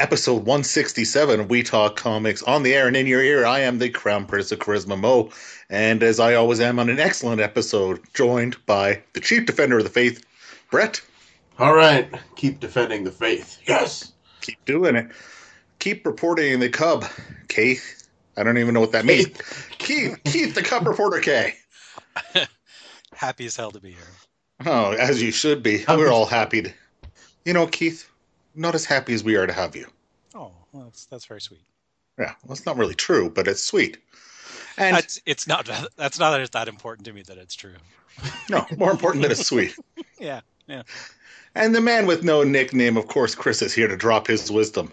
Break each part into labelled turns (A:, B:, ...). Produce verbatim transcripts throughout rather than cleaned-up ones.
A: episode one sixty-seven of We Talk Comics on the air and in your ear. I am the Crown Prince of Charisma, Mo, and as I always am on an excellent episode, joined by the Chief Defender of the Faith, Brett.
B: All right, keep defending the faith. Yes.
A: Keep doing it. Keep reporting the Cub, Keith. I don't even know what that means. Keith, Keith, the Cub reporter, K.
C: Happy as hell to be here.
A: Oh, as you should be. We're all happy to... You know, Keith, not as happy as we are to have you.
C: Oh, well, that's that's very sweet.
A: Yeah, well, it's not really true, but it's sweet. And
C: it's, it's not. That's not that it's that important to me that it's true.
A: No, more important that it's sweet.
C: Yeah, yeah.
A: And the man with no nickname, of course, Chris is here to drop his wisdom.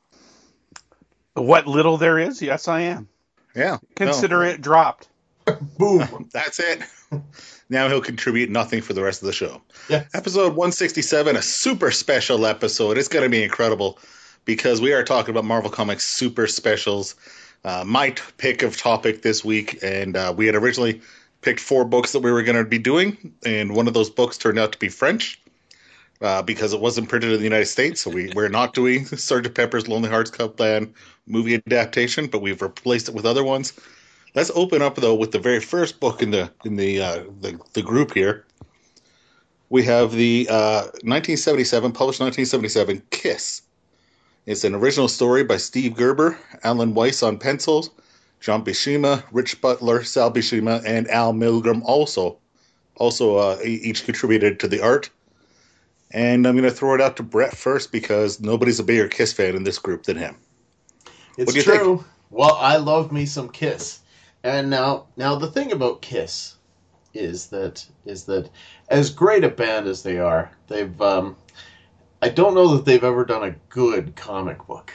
D: What little there is, yes, I am.
A: Yeah.
D: Consider
A: no.
D: it dropped.
B: Boom.
A: That's it. Now he'll contribute nothing for the rest of the show.
B: Yes.
A: Episode one sixty-seven, a super special episode. It's going to be incredible because we are talking about Marvel Comics super specials. Uh, my t- pick of topic this week, and uh, we had originally picked four books that we were going to be doing, and one of those books turned out to be French uh, because it wasn't printed in the United States, so we, we're not doing Sergeant Pepper's Lonely Hearts Club Band movie adaptation, but we've replaced it with other ones. Let's open up though with the very first book in the in the uh, the, the group here. We have the uh, nineteen seventy-seven, published nineteen seventy-seven, Kiss. It's an original story by Steve Gerber, Alan Weiss on pencils, John Buscema, Rich Butler, Sal Buscema, and Al Milgrom also also uh, each contributed to the art. And I'm going to throw it out to Brett first because nobody's a bigger Kiss fan in this group than him.
B: It's true. Think? Well, I love me some Kiss. And now, now the thing about Kiss is that is that as great a band as they are, they've um, I don't know that they've ever done a good comic book.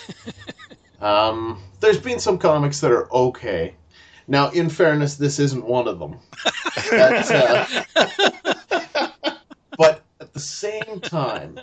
B: um, there's been some comics that are okay. Now, in fairness, this isn't one of them. But, uh, but at the same time,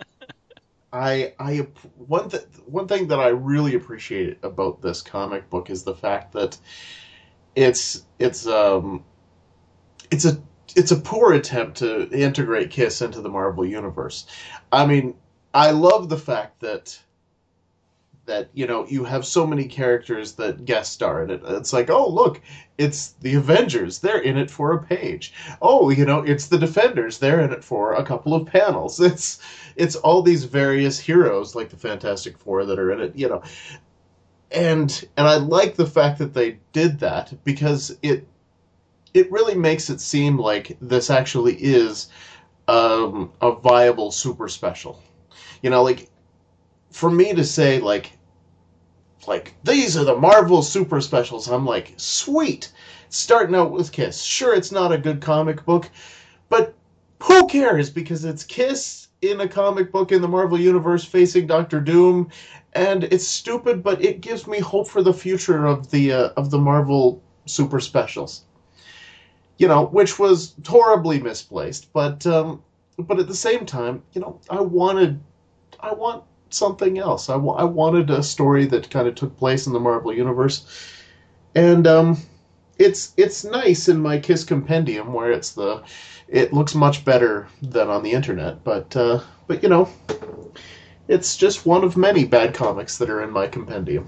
B: I I one th- one thing that I really appreciate about this comic book is the fact that It's it's um it's a it's a poor attempt to integrate Kiss into the Marvel universe. I mean, I love the fact that that you know you have so many characters that guest star in it. It's like, oh look, it's the Avengers. They're in it for a page. Oh, you know, it's the Defenders. They're in it for a couple of panels. It's it's all these various heroes like the Fantastic Four that are in it. You know. And and I like the fact that they did that because it it really makes it seem like this actually is um, a viable super special. You know, like for me to say like like these are the Marvel super specials, I'm like, sweet. Starting out with Kiss. Sure, it's not a good comic book, but who cares because it's Kiss in a comic book in the Marvel Universe facing Doctor Doom. And it's stupid, but it gives me hope for the future of the uh, of the Marvel super specials. You know, which was horribly misplaced, but um, but at the same time, you know, I wanted I want something else. I, w- I wanted a story that kind of took place in the Marvel universe, and um, it's it's nice in my Kiss compendium where it's the it looks much better than on the internet, but uh, but you know. It's just one of many bad comics that are in my compendium.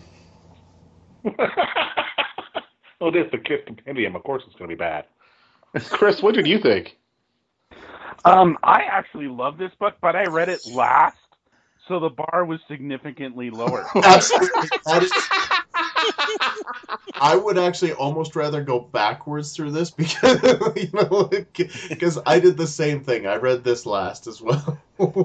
A: Oh, it is the Kiss compendium. Of course it's going to be bad. Chris, what did you think?
D: Um, I actually love this book, but I read it last, so the bar was significantly lower.
B: Absolutely. That is... I would actually almost rather go backwards through this because, you know, because I did the same thing. I read this last as well.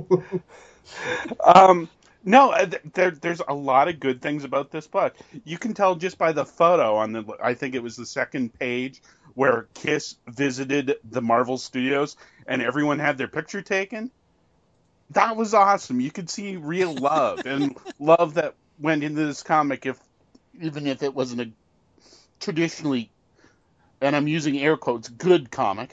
D: Um, no, there, there's a lot of good things about this book. You can tell just by the photo on the, I think it was the second page, where Kiss visited the Marvel Studios and everyone had their picture taken. That was awesome. You could see real love and love that went into this comic, if even if it wasn't a traditionally, and I'm using air quotes, good comic.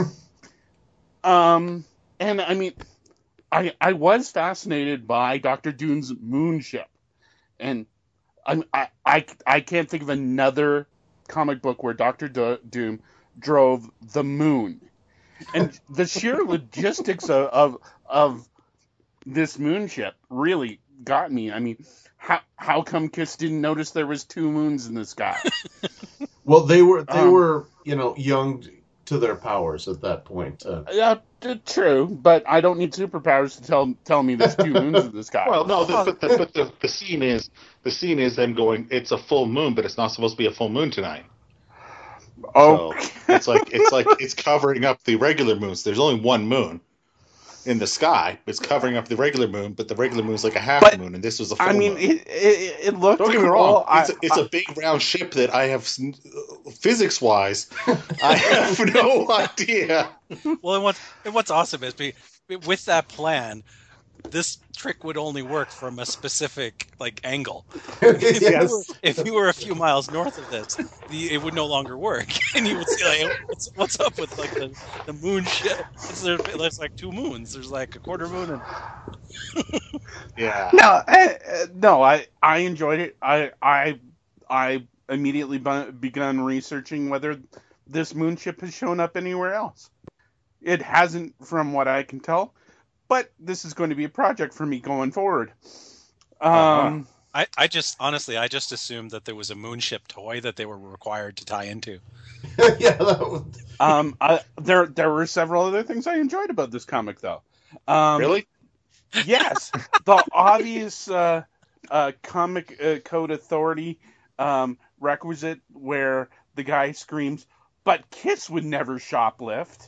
D: um, and I mean... I, I was fascinated by Doctor Doom's Moonship, and I, I, I, I can't think of another comic book where Doctor Do- Doom drove the moon. And the sheer logistics of, of, of this moonship really got me. I mean, how how come Kiss didn't notice there was two moons in the sky?
B: Well, they were they
D: Um,
B: were you know young to their powers at that point. Uh,
D: yeah, t- true, but I don't need superpowers to tell tell me there's two moons in the sky.
A: Well, no, the,
C: Well,
A: but the but the, the scene is the scene is them going. It's a full moon, but it's not supposed to be a full moon tonight.
D: Oh,
A: So it's like it's like it's covering up the regular moons. There's only one moon in the sky. It's covering up the regular moon, but the regular moon's like a half
D: But,
A: moon, and this was a full
D: I mean,
A: moon.
D: it, it, it looked
A: Don't get me
D: cool.
A: wrong.
D: I,
A: It's a, it's
D: I,
A: a big round ship that I have physics wise. I have no idea.
C: well, and what's and what's awesome is be, with that plan, this trick would only work from a specific like angle. If, you
B: yes.
C: were, if you were a few miles north of this, the, it would no longer work, and you would see like, what's, what's up with like the, the moon ship? It's, there, there's like two moons. There's like a quarter moon and
A: Yeah.
D: no, eh, eh, no, I I enjoyed it. I I I immediately bu- begun researching whether this moon ship has shown up anywhere else. It hasn't, from what I can tell. But this is going to be a project for me going forward. Um,
C: I, I just honestly I just assumed that there was a moonship toy that they were required to tie into.
B: yeah. That was,
D: um, I, there there were several other things I enjoyed about this comic, though. Um,
A: Really?
D: Yes, the obvious uh, uh, comic uh, code authority um, requisite where the guy screams, "But Kiss would never shoplift,"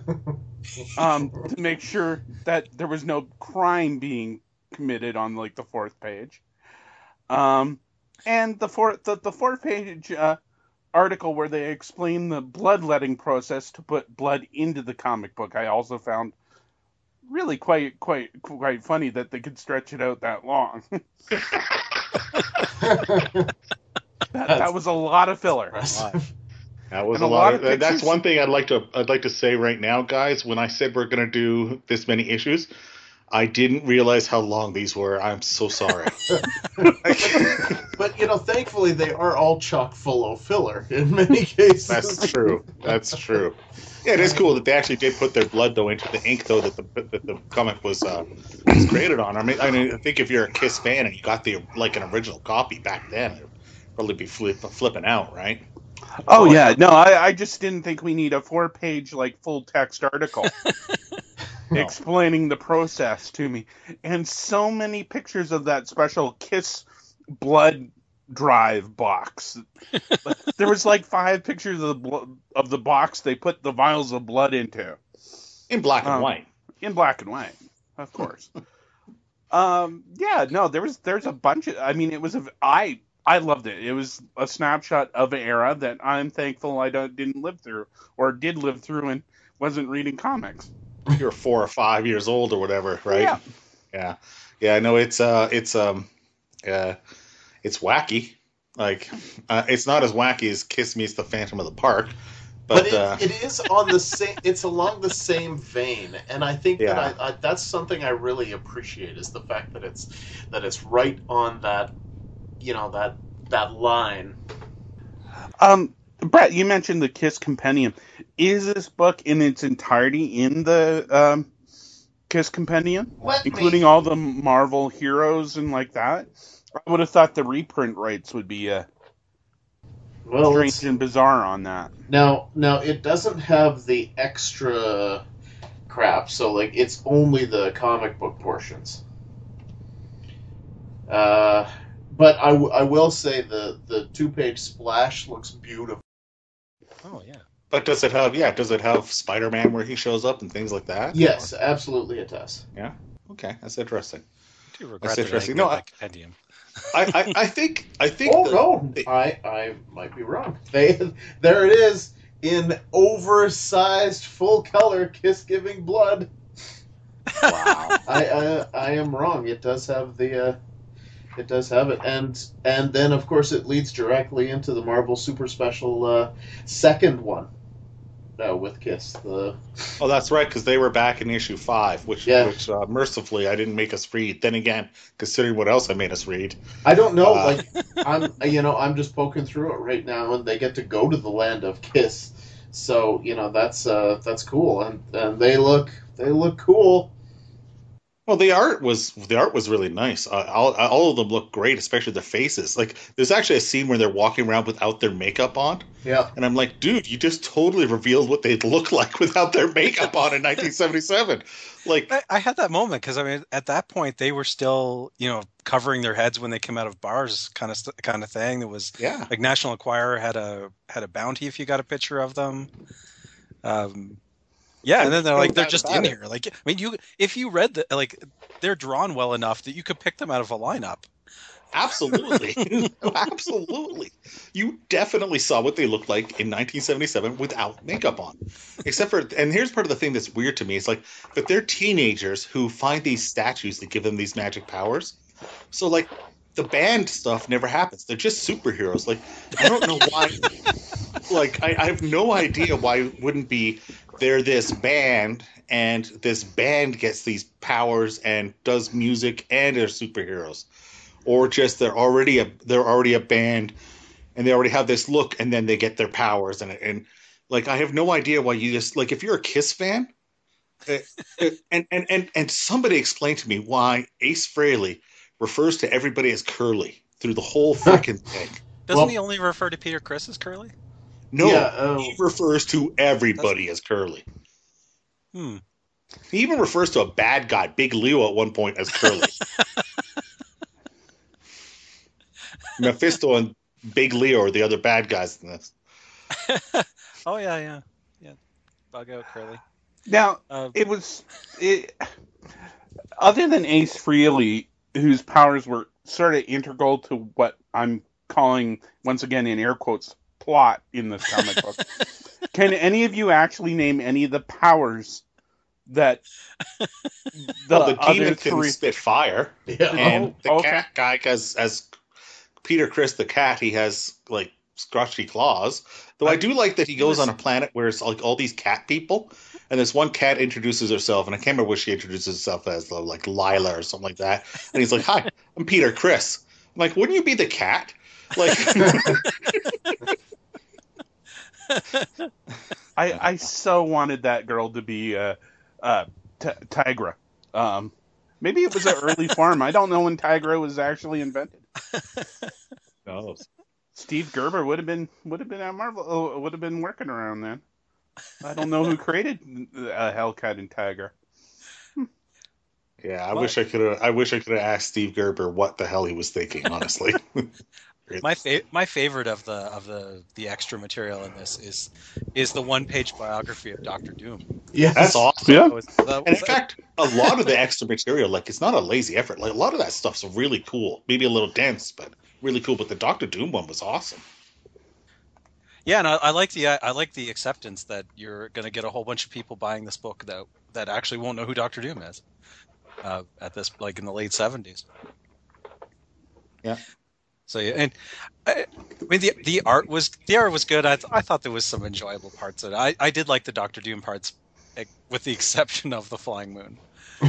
D: um, to make sure that there was no crime being committed on like the fourth page. Um, and the fourth the, the fourth page uh, article where they explain the bloodletting process to put blood into the comic book, I also found really quite quite quite funny that they could stretch it out that long. that, that was a lot of filler.
A: That was
D: And
A: a
D: a
A: lot,
D: lot
A: of,
D: of
A: that's
D: pictures-
A: one thing I'd like to I'd like to say right now, guys. When I said we're going to do this many issues, I didn't realize how long these were. I'm so sorry.
B: but you know, thankfully they are all chock full of filler in many cases.
A: That's true. That's true. Yeah, it is cool that they actually did put their blood though into the ink though that the that the comic was uh, was created on. I mean, I mean, I think if you're a Kiss fan and you got the like an original copy back then, it'd probably be flip, flipping out, right?
D: Oh yeah, no, I, I just didn't think we need a four-page like full text article
A: No.
D: explaining the process to me, and so many pictures of that special Kiss blood drive box. There was like five pictures of the blo- of the box they put the vials of blood into
A: In black and
D: Um,
A: white.
D: in black and white, of course. um, yeah, no, there was there's a bunch of. I mean, it was a I. I loved it. It was a snapshot of an era that I'm thankful I don't, didn't live through, or did live through and wasn't reading comics.
A: You're four or five years old or whatever, right?
D: Yeah.
A: Yeah. Yeah. No, it's uh, it's um, uh, it's wacky. Like, uh, it's not as wacky as Kiss Meets the Phantom of the Park, but,
B: But it,
A: uh,
B: it is on the same. It's along the same vein, and I think
A: Yeah.
B: that I, I that's something I really appreciate is the fact that it's that it's right on that, you know, that that line.
D: Um, Brett, you mentioned the Kiss Compendium. Is this book in its entirety in the um, Kiss Compendium,
B: Let
D: including
B: me,
D: all the Marvel heroes and like that? I would have thought the reprint rights would be uh,
B: well,
D: strange
B: it's,
D: and bizarre on that.
B: now now it doesn't have the extra crap, so like it's only the comic book portions. Uh, but I, w- I will say the the two page splash looks beautiful.
C: Oh yeah.
A: but does it have, yeah, does it have Spider-Man where he shows up and things like that?
B: Yes, absolutely it does.
A: Okay, that's interesting.
C: I do regret
A: That's
C: that I
A: interesting.
C: didn't
A: No,
C: get
A: I-
C: that compendium.
A: I, I, I think, I think.
B: Oh
A: the-
B: no,
A: the-
B: I I might be wrong. They there it is in oversized full color kiss giving blood.
A: Wow.
B: I, I I am wrong. It does have the uh, it does have it, and and then of course it leads directly into the Marvel Super Special uh, second one. Uh, with Kiss, the
A: Oh, that's right, because they were back in issue five, which,
B: Yeah.
A: which uh, mercifully I didn't make us read. Then again, considering what else I made us read,
B: I don't know,
A: Uh.
B: like I'm you know I'm just poking through it right now, and they get to go to the land of Kiss, so you know that's uh that's cool, and and they look they look cool.
A: Well, the art was the art was really nice. Uh, all, all of them look great, especially their faces. Like, there's actually a scene where they're walking around without their makeup on,
B: Yeah.
A: and I'm like, dude, you just totally revealed what they'd look like without their makeup on in nineteen seventy-seven. Like,
C: I, I had that moment because I mean, at that point they were still, you know, covering their heads when they came out of bars, kind of st- kind of thing. There was
A: yeah,
C: like National Enquirer had a had a bounty if you got a picture of them. Um, yeah, and then they're
A: no
C: like they're
A: doubt
C: just
A: about
C: in
A: it.
C: here. Like, I mean, you if you read the like, they're drawn well enough that you could pick them out of a lineup.
A: Absolutely, absolutely. You definitely saw what they looked like in nineteen seventy-seven without makeup on, except for. And here's part of the thing that's weird to me: it's like that they're teenagers who find these statues that give them these magic powers. So, like, the band stuff never happens. They're just superheroes. Like, I don't know why. Like, I, I have no idea why it wouldn't be. They're this band, and this band gets these powers and does music, and they're superheroes, or just they're already a they're already a band, and they already have this look, and then they get their powers, and and like, I have no idea why you just, like, if you're a Kiss fan, uh, uh, and and and and somebody explain to me why Ace Frehley refers to everybody as Curly through the whole freaking thing.
C: Doesn't
B: Well-
C: he only refer to Peter Criss as Curly?
A: No,
B: Yeah, uh,
A: he refers to everybody as Curly.
C: Hmm.
A: He even refers to a bad guy, Big Leo, at one point as Curly. Mephisto and Big Leo are the other bad guys in this.
C: Oh yeah, yeah, yeah. Bug out Curly.
D: Now,
C: Uh,
D: it was it, other than Ace Frehley, whose powers were sort of integral to what I'm calling, once again in air quotes, plot in this comic book. Can any of you actually name any of the powers that the,
A: Well, the
D: other
A: demon can
D: three?
A: spit fire,
B: yeah.
A: and the
D: Oh, okay.
A: cat guy has, as Peter Criss the cat, he has like scratchy claws. Though I do like that he
C: He
A: goes
C: was-
A: on a planet where it's like all these cat people, and this one cat introduces herself, and I can't remember what she introduces herself as, though, like Lila or something like that. And he's like, "Hi, I'm Peter Criss." I'm like, "Wouldn't you be the cat?" Like,
D: I I so wanted that girl to be uh, uh, T- Tigra. Um, maybe it was an early form. I don't know when Tigra was actually invented.
A: no.
D: Steve Gerber would have been would have been at Marvel uh, would have been working around then. I don't know who created uh, Hellcat and Tiger.
A: Yeah, I
C: Well-
A: wish I could have. I wish I could have asked Steve Gerber what the hell he was thinking. Honestly,
C: My fa- my favorite of the of the the extra material in this is is the one page biography of Doctor Doom.
B: Yes.
A: that's awesome.
D: Yeah.
C: That was- that
A: And in
C: was-
A: fact, a lot of the extra material, like, it's not a lazy effort. Like, a lot of that stuff's really cool. Maybe a little dense, but really cool. But the Doctor Doom one was awesome.
C: yeah, and I, I like the I like the acceptance that you're going to get a whole bunch of people buying this book that that actually won't know who Doctor Doom is uh, at this like in the late seventies.
A: Yeah.
C: So yeah, and I, I mean the the art was the art was good. I th- I thought there was some enjoyable parts of it. I, I did like the Doctor Doom parts, like, with the exception of the flying moon.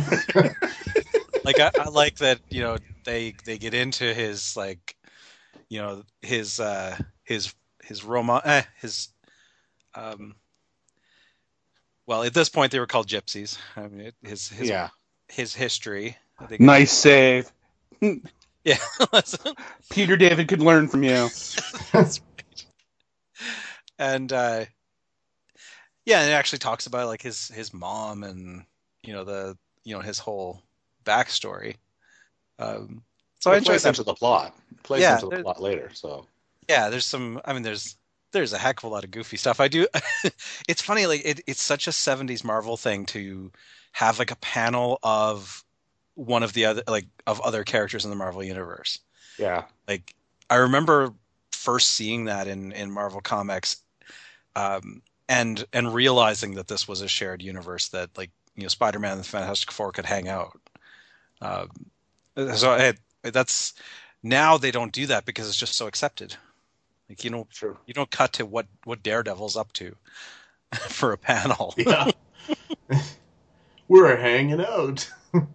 C: Like I, I like that, you know, they they get into his, like, you know, his uh his his Roma eh, his um well, at this point they were called gypsies. I mean, it, his his
A: Yeah.
C: his history. I think-
D: Nice save.
C: Yeah.
D: Peter David could learn from you.
C: That's right. And uh yeah, and it actually talks about, like, his his mom and, you know, the you know his whole backstory. Um so
A: So
C: I
A: it
C: enjoyed
A: plays
C: that.
A: into the plot. It plays
C: Yeah,
A: into the
C: there-
A: plot later. So
C: Yeah, there's some. I mean, there's there's a heck of a lot of goofy stuff. I do. It's funny, like it, it's such a seventies Marvel thing to have like a panel of one of the other like of other characters in the Marvel universe.
A: yeah,
C: Like I remember first seeing that in in Marvel Comics, um, and and realizing that this was a shared universe that, like, you know, Spider-Man and the Fantastic Four could hang out. Um, so I, that's now they don't do that because it's just so accepted. Like, you know,
A: true.
C: you don't cut to what what Daredevil's up to for a panel.
B: Yeah. We're hanging out.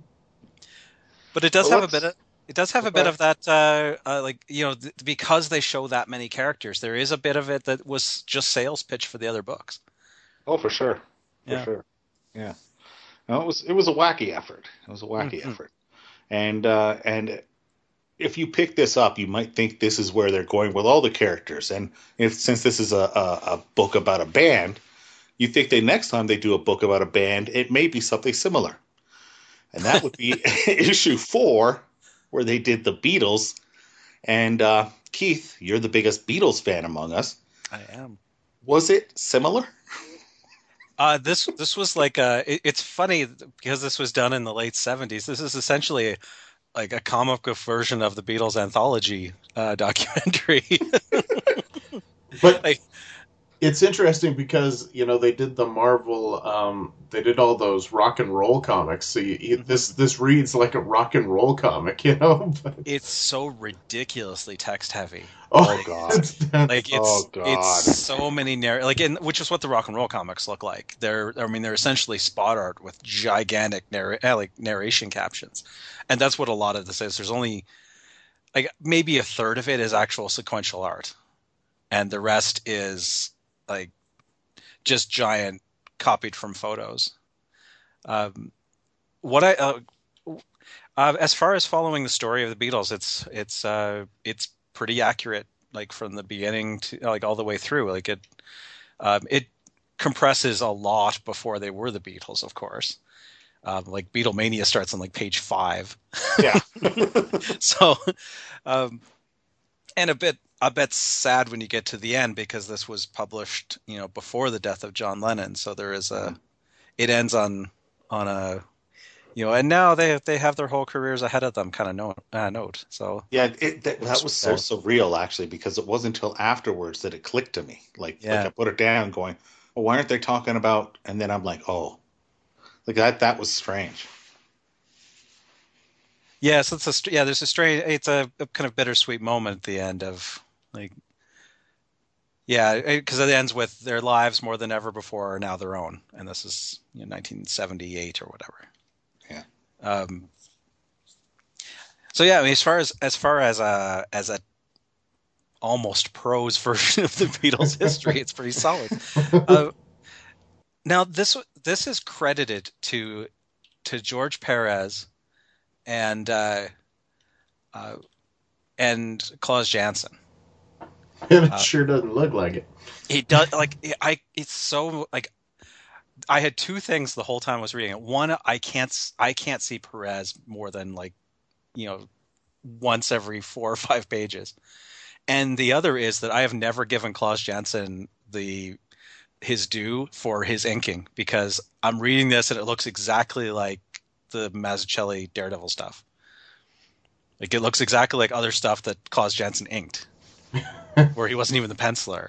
C: But it does
A: Well,
C: have a bit
A: let's-
C: of it does have a
A: Okay.
C: bit of that, uh, uh, like, you know, th- because they show that many characters, there is a bit of it that was just sales pitch for the other books.
A: Oh, for sure, for
C: Yeah.
A: sure. Yeah. No, it was it was a wacky effort. It was a wacky
C: Mm-hmm.
A: effort, and uh, and if you pick this up, you might think this is where they're going with all the characters. And if since this is a, a, a book about a band, you think they next time they do a book about a band, it may be something similar, and that would be issue four, where they did the Beatles. And uh, Keith, you're the biggest Beatles fan among us.
C: I am.
A: Was it similar?
C: Uh, this this was like a. It, it's funny because this was done in the late seventies. This is essentially like a comic book version of the Beatles anthology uh, documentary.
B: But
C: like,
B: it's interesting because, you know, they did the Marvel, um, they did all those rock and roll comics. So you, you, this this reads like a rock and roll comic, you know. But,
C: it's so ridiculously text heavy.
B: oh,
A: Oh, God.
B: it's- that's-
C: Like it's
A: Oh, God.
C: it's so many narr like in which is what the rock and roll comics look like. They're I mean they're essentially spot art with gigantic narr- uh, like narration captions, and that's what a lot of this is. There's only like maybe a third of it is actual sequential art, and the rest is like just giant copied from photos. Um, what I uh, uh, as far as following the story of the Beatles, it's it's uh, it's pretty accurate. Like from the beginning to like all the way through, like it, um, it compresses a lot before they were the Beatles, of course. Um, like Beatlemania starts on like page five.
A: Yeah.
C: So, um, and a bit, a bit sad when you get to the end because this was published, you know, before the death of John Lennon. So there is a, it ends on, on a, you know, and now they they have their whole careers ahead of them, kind of note. Uh, note. So
A: Yeah, it, that, that was so
C: There.
A: surreal, actually, because it wasn't until afterwards that it clicked to me. Like,
C: Yeah.
A: like I put it down, going, "Well, why aren't they talking about?" And then I'm like, "Oh, like that. That was strange."
C: yeah, so it's a str- yeah. There's a strange. It's a, a kind of bittersweet moment at the end of like, yeah, because it ends with their lives more than ever before are now their own, and this is you know, nineteen seventy-eight or whatever.
A: Yeah.
C: Um. So yeah, I mean, as far as as far as a as a almost prose version of the Beatles' history, it's pretty solid. Uh, now this this is credited to to George Perez and uh, uh, and Klaus Janson.
B: and it
C: uh,
B: sure doesn't look like it.
C: It does like I. It's so like I had two things the whole time I was reading it. One, I can't I can't see Perez more than like you know once every four or five pages, and the other is that I have never given Klaus Janson the his due for his inking because I'm reading this and it looks exactly like the Mazzucchelli Daredevil stuff. Like it looks exactly like other stuff that Klaus Janson inked, where he wasn't even the penciler.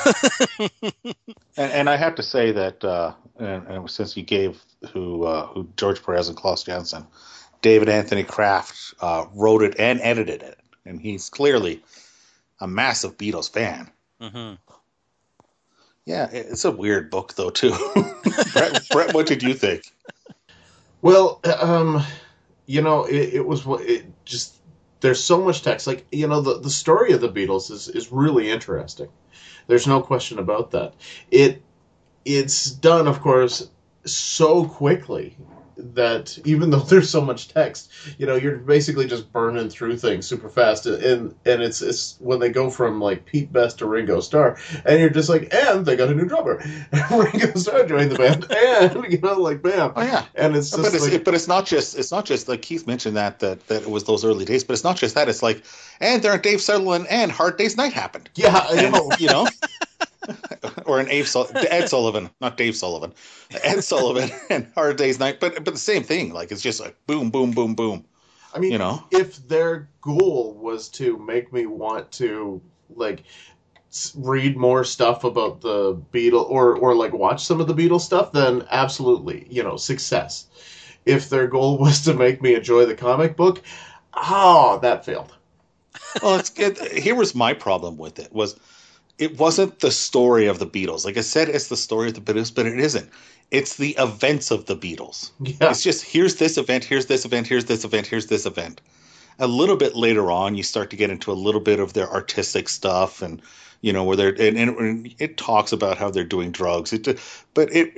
A: And, and I have to say that, uh, and, and since you gave who uh, who George Perez and Klaus Janson, David Anthony Kraft uh, wrote it and edited it, and he's clearly a massive Beatles fan.
C: Mm-hmm.
A: Yeah, it's a weird book though too. Brett, Brett, what did you think?
B: Well, um, you know, it, it was it just there's so much text. Like you know, the the story of the Beatles is is really interesting. There's no question about that. It it's done, of course, so quickly that even though there's so much text, you know, you're basically just burning through things super fast, and and it's it's when they go from like Pete Best to Ringo Starr, and you're just like, and they got a new drummer, and Ringo Starr joined the band, and you know, like bam,
A: Oh yeah,
B: and it's just
A: but it's,
B: like,
A: it, but it's not just it's not just like Keith mentioned that that that it was those early days, but it's not just that. It's like, and there Dave Sutherland and Hard Day's Night happened.
B: yeah, I
A: And,
B: know.
A: you know, or an Abe Sul- Ed Sullivan, not Dave Sullivan, Ed Sullivan and Hard Day's Night, but but the same thing. Like it's just like boom, boom, boom, boom.
B: I mean,
A: You know,
B: if their goal was to make me want to like s- read more stuff about the Beatles or or like watch some of the Beatles stuff, then absolutely, you know, success. If their goal was to make me enjoy the comic book, oh, that failed.
A: well, it's good. Here was my problem with it was it wasn't the story of the Beatles. Like I said, it's the story of the Beatles, but it isn't. It's the events of the Beatles.
B: Yeah.
A: It's just here's this event, here's this event, here's this event, here's this event. A little bit later on, you start to get into a little bit of their artistic stuff, and you know where they're and, and it talks about how they're doing drugs. It, but it, it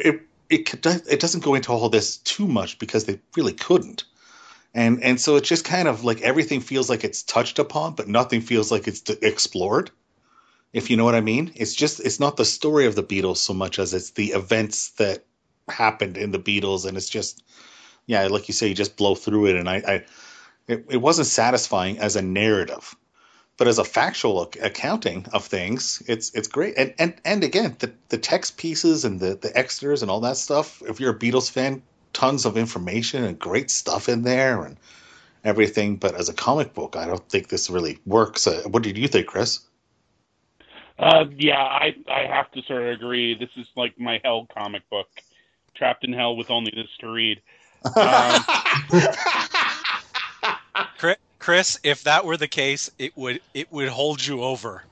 A: it it doesn't go into all this too much because they really couldn't. And and so it's just kind of like everything feels like it's touched upon, but nothing feels like it's explored. If you know what I mean, it's just it's not the story of the Beatles so much as it's the events that happened in the Beatles, and it's just yeah, like you say, you just blow through it, and I, I it, it wasn't satisfying as a narrative, but as a factual accounting of things, it's it's great. And and and again, the the text pieces and the the extras and all that stuff. If you're a Beatles fan, tons of information and great stuff in there and everything. But as a comic book, I don't think this really works. Uh, what did you think, Chris?
D: Uh, yeah, I I have to sort of agree. This is like my hell comic book, trapped in hell with only this to read. Um,
C: Chris, if that were the case, it would it would hold you over.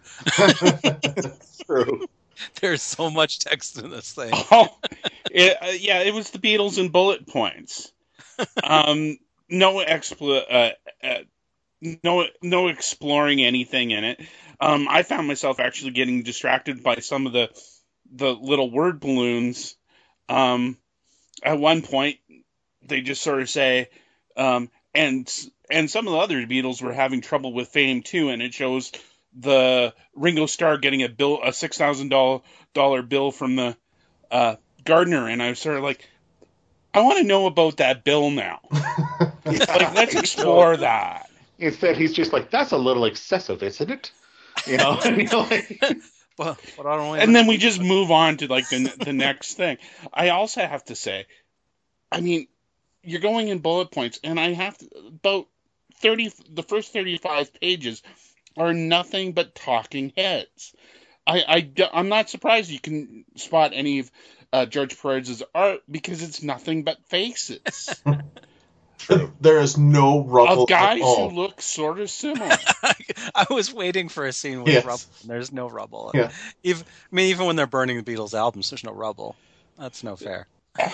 A: True.
C: There's so much text in this thing.
D: Oh, it, uh, yeah, it was the Beatles in bullet points. Um, no expl- uh, uh, no no exploring anything in it. Um, I found myself actually getting distracted by some of the the little word balloons. Um, at one point, they just sort of say, um, and and some of the other Beatles were having trouble with fame too, and it shows the Ringo Starr getting a bill, a six thousand dollar dollar bill from the uh, gardener, and I was sort of like, I want to know about that bill now. Like, let's explore that.
A: Instead, he's just like, that's a little excessive, isn't it? You know, and, you know, like,
C: well, but I don't
D: and then we just move on to like the the next thing. I also have to say, I mean, you're going in bullet points, and I have to, about thirty, the first thirty-five pages are nothing but talking heads. I, I I'm not surprised you can spot any of uh, George Perez's art because it's nothing but faces.
B: True. There is no rubble
D: of guys
B: at all.
D: who look sort of similar.
C: I was waiting for a scene with
B: Yes.
C: rubble. There's no rubble.
B: Yeah.
C: Even, I mean, even when they're burning the Beatles albums, there's no rubble. That's no fair.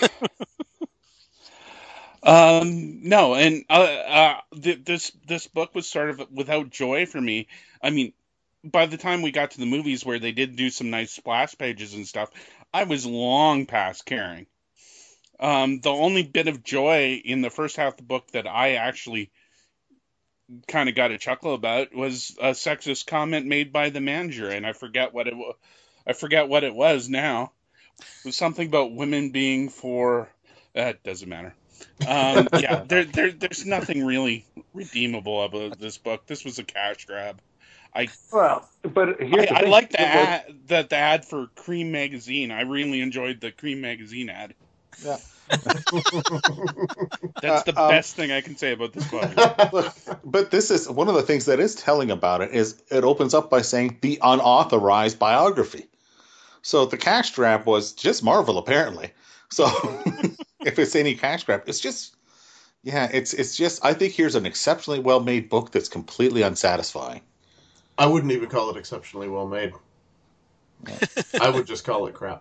D: um, no, and uh, uh, th- this this book was sort of without joy for me. I mean, by the time we got to the movies where they did do some nice splash pages and stuff, I was long past caring. Um, the only bit of joy in the first half of the book that I actually kind of got a chuckle about was a sexist comment made by the manager, and I forget what it was. I forget what it was now. It was something about women being for. That uh, doesn't matter. Um, yeah, there, there, there's nothing really redeemable about this book. This was a cash grab. I
A: well, but here's
D: I,
A: the
D: I
A: thing.
D: like the ad, the, the ad for Cream magazine. I really enjoyed the Cream magazine ad.
A: Yeah.
D: That's the
A: Uh, um,
D: best thing I can say about this book.
A: Look, but this is one of the things that is telling about it is it opens up by saying the unauthorized biography. So the cash grab was just Marvel, apparently. So if it's any cash grab, it's just, yeah, it's it's just, I think here's an exceptionally well-made book that's completely unsatisfying.
B: I wouldn't even call it exceptionally well made. I would just call it crap.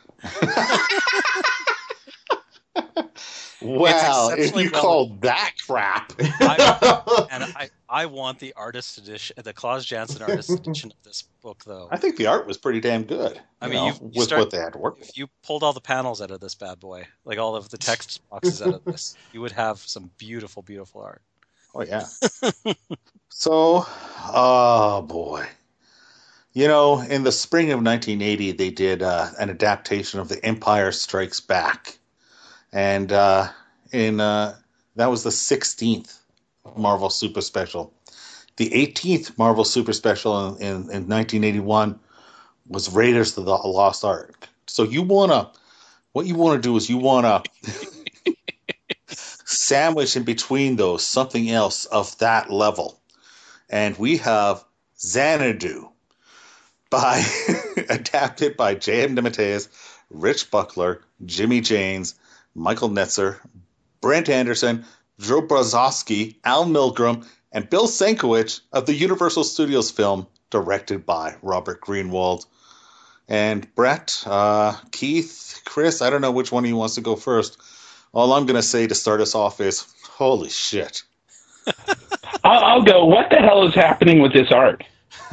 A: Wow, if
C: exceptionally
A: you
C: well-
A: call that crap.
C: I, and I, I want the artist edition, the Klaus Janson artist edition of this book, though.
A: I think the art was pretty damn good.
C: I
A: you
C: mean,
A: know,
C: you've- you
A: with
C: start-
A: what they had to work with.
C: If you pulled all the panels out of this bad boy, like all of the text boxes out of this, you would have some beautiful, beautiful art.
A: Oh, yeah. So, oh, boy. You know, in the spring of nineteen eighty, they did uh, an adaptation of The Empire Strikes Back. And uh, in uh, that was the sixteenth Marvel Super Special. The eighteenth Marvel Super Special in, in, in nineteen eighty-one was Raiders of the Lost Ark. So you want to, what you want to do is you want to sandwich in between those something else of that level. And we have Xanadu, by adapted by J M DeMatteis, Rich Buckler, Jimmy Janes, Michael Netzer, Brent Anderson, Joe Brzozowski, Al Milgrom, and Bill Sienkiewicz of the Universal Studios film, directed by Robert Greenwald. And Brett, uh, Keith, Chris, I don't know which one of you wants to go first. All I'm going to say to start us off is, holy shit.
D: I'll, I'll go. What the hell is happening with this art?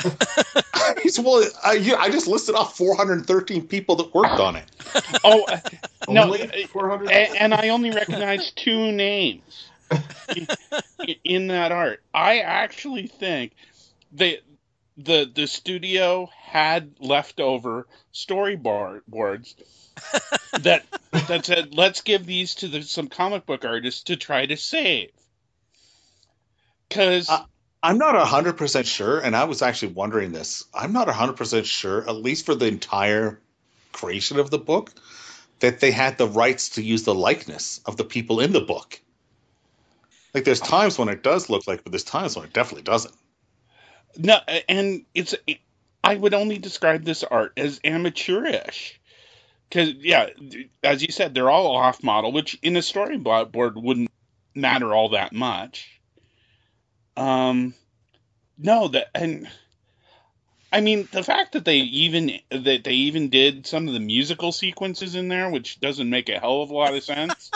A: He's, well, I, yeah, I just listed off four hundred thirteen people that worked on it.
D: Oh, uh, no,
B: Only four hundred?
D: and, and I only recognize two names in, in that art. I actually think they, the the studio had leftover storyboard boards that that said, let's give these to the, some comic book artists to try to save. Because
A: Uh, I'm not one hundred percent sure, and I was actually wondering this. I'm not one hundred percent sure, at least for the entire creation of the book, that they had the rights to use the likeness of the people in the book. Like, there's times when it does look like, but there's times when it definitely doesn't.
D: no, and it's I would only describe this art as amateurish. Because, yeah, as you said, they're all off model, which in a storyboard wouldn't matter all that much. Um, no, that and I mean the fact that they even that they even did some of the musical sequences in there, which doesn't make a hell of a lot of sense.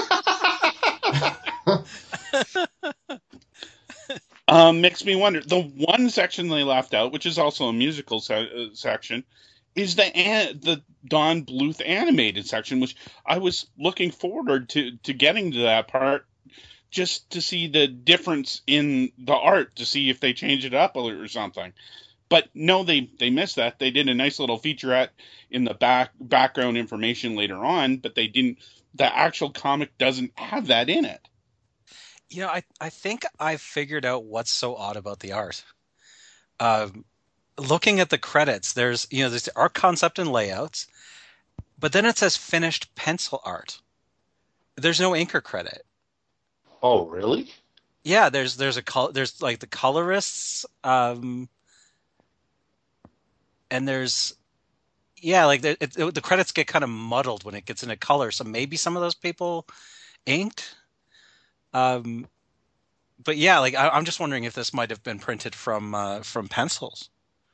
D: um, makes me wonder. The one section they left out, which is also a musical se- uh, section, is the an- the Don Bluth animated section, which I was looking forward to to getting to that part. Just to see the difference in the art, to see if they change it up or something. But no, they, they missed that. They did a nice little featurette in the back background information later on, but they didn't. The actual comic doesn't have that in it.
C: You know, I, I think I've figured out what's so odd about the art. Um, looking at the credits, there's you know there's the art concept and layouts, but then it says finished pencil art. There's no inker credit.
A: Oh, really?
C: Yeah, there's there's a col- there's like the colorists, um, and there's yeah, like the, it, it, the credits get kind of muddled when it gets into color. So maybe some of those people inked. Um, but yeah, like I, I'm just wondering if this might have been printed from uh, from pencils.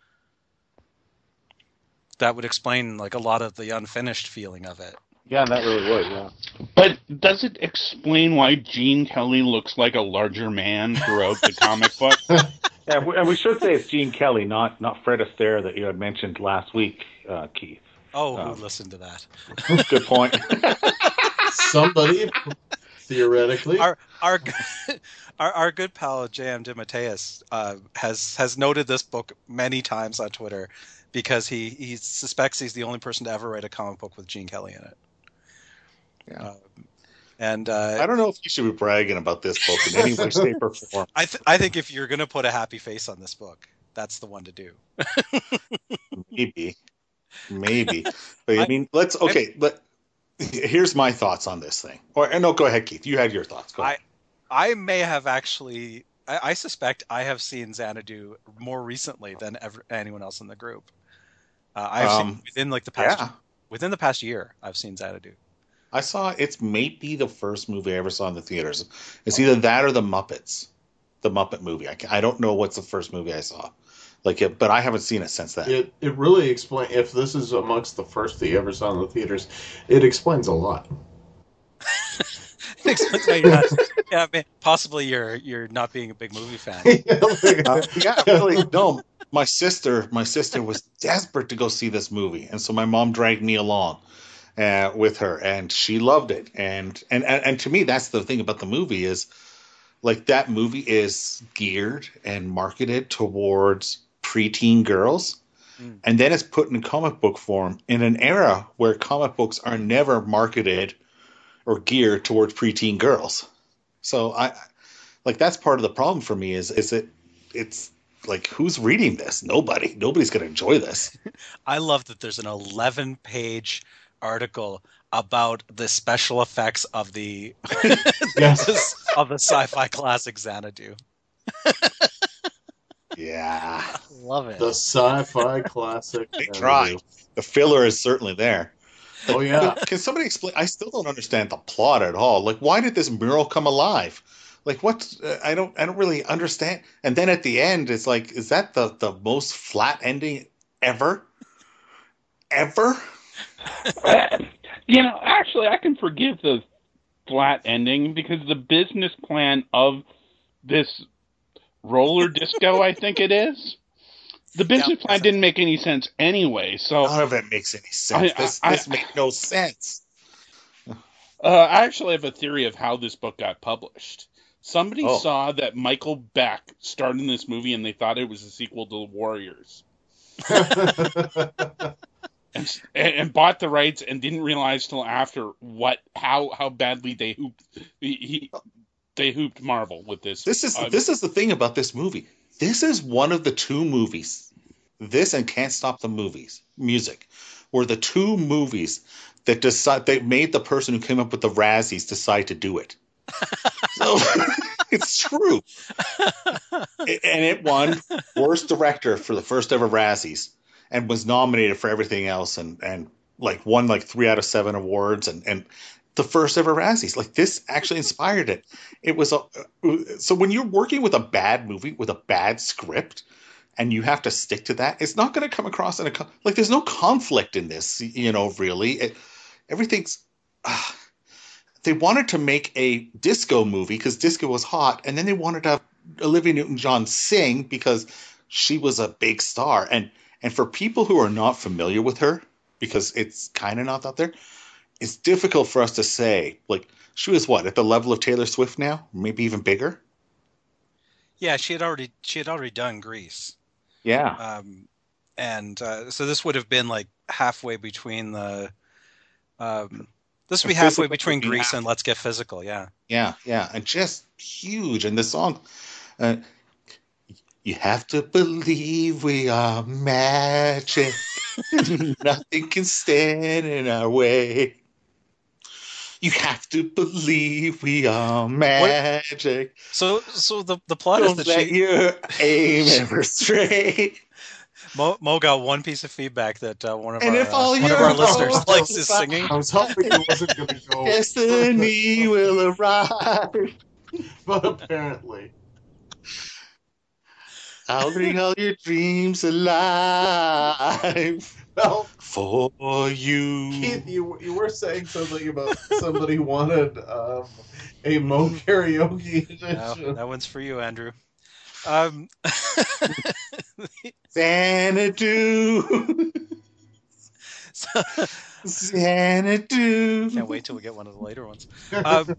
C: That would explain like a lot of the unfinished feeling of it.
A: Yeah, that really would, yeah.
D: But does it explain why Gene Kelly looks like a larger man throughout the comic book?
E: Yeah, and we should say it's Gene Kelly, not not Fred Astaire that you had mentioned last week, uh, Keith.
C: Oh,
E: um,
C: who listened to that?
A: Good point.
B: Somebody, theoretically.
C: Our our our, our good pal J M DeMatteis uh, has has noted this book many times on Twitter because he, he suspects he's the only person to ever write a comic book with Gene Kelly in it.
A: Yeah.
C: Um, and uh,
A: I don't know if you should be bragging about this book in any way, shape, or form.
C: I th- I think if you're going to put a happy face on this book, that's the one to do.
A: Maybe, maybe, but I mean, let's okay. Let here's my thoughts on this thing. Or no, go ahead, Keith. You had your thoughts. Go ahead.
C: I I may have actually. I, I suspect I have seen Xanadu more recently than ever, anyone else in the group. Uh, I've
A: Um,
C: seen within like the past
A: yeah.
C: within the past year. I've seen Xanadu.
A: I saw it's maybe the first movie I ever saw in the theaters. It's either that or the Muppets, the Muppet movie. I, I don't know what's the first movie I saw, like it, but I haven't seen it since then.
B: It it really explains, if this is amongst the first that you ever saw in the theaters, it explains a lot.
C: It explains why you're not, yeah, man, possibly you're you're not being a big movie fan.
A: Uh, yeah, really. No, my sister, my sister was desperate to go see this movie, and so my mom dragged me along uh, with her, and she loved it. And, and and and to me, that's the thing about the movie is, like, that movie is geared and marketed towards preteen girls,
C: Mm.
A: and then it's put in comic book form in an era where comic books are never marketed or geared towards preteen girls. So I like that's part of the problem for me is is it it's like, who's reading this? Nobody. Nobody's going to enjoy this.
C: I love that there's an eleven page article about the special effects of the
B: Yes.
C: of the sci-fi classic Xanadu.
A: Yeah.
C: Love it.
B: The sci-fi classic.
A: They tried. The filler is certainly there.
B: Oh, yeah.
A: Can somebody explain? I still don't understand the plot at all. Like, why did this mural come alive? Like, what? Uh, I don't. I don't really understand. And then at the end, it's like, is that the the most flat ending ever? Ever?
D: You know, actually, I can forgive the flat ending because the business plan of this roller disco, I think it is, The business
C: Yeah.
D: plan didn't make any sense anyway. So
A: None of it makes any sense.
D: I-
A: this
D: I-
A: this made no sense.
D: uh, I actually have a theory of how this book got published. Somebody
A: Oh.
D: saw that Michael Beck starred in this movie, and they thought it was a sequel to The Warriors, and, and bought the rights, and didn't realize till after what how how badly they hooped he, he they hooped Marvel with this.
A: This is
D: Uh,
A: this is the thing about this movie. This is one of the two movies. This and Can't Stop the Movies music were the two movies that decide they made the person who came up with the Razzies decide to do it. So it's true. And it won worst director for the first ever Razzies and was nominated for everything else and and like won like three out of seven awards and and the first ever Razzies. Like this actually inspired it. It was a so when you're working with a bad movie with a bad script and you have to stick to that, it's not going to come across in a like there's no conflict in this, you know, really. It, everything's uh, they wanted to make a disco movie because disco was hot, and then they wanted to have Olivia Newton-John sing because she was a big star. And and for people who are not familiar with her, because it's kind of not out there, it's difficult for us to say. Like, she was what, at the level of Taylor Swift now? Maybe even bigger?
C: Yeah, she had already she had already done Grease.
A: Yeah.
C: Um, and uh, so this would have been like halfway between the. Um, this would be halfway between Grease and Let's Get Physical. Yeah.
A: Yeah, yeah, and just huge. And the song, uh, you have to believe we are magic. Nothing can stand in our way. You have to believe we are magic.
C: So, so the the plot
A: Don't
C: is that
A: let
C: she
A: your aim ever stray.
C: Mo, Mo got one piece of feedback that uh, one of
A: And
C: our
A: if all
C: uh, one
A: your
C: of our listeners
A: hopes
C: likes is
A: are
C: singing.
B: I was hoping it wasn't going to go.
A: Destiny will arrive.
B: But apparently.
A: I'll bring all your dreams alive
B: Well,
A: for you.
B: Keith, you you were saying something about somebody wanted um, a Mo karaoke edition.
C: No, that one's for you, Andrew. Um,
A: Xanadu.
C: so,
A: Xanadu.
C: can't wait till we get one of the later ones. Um,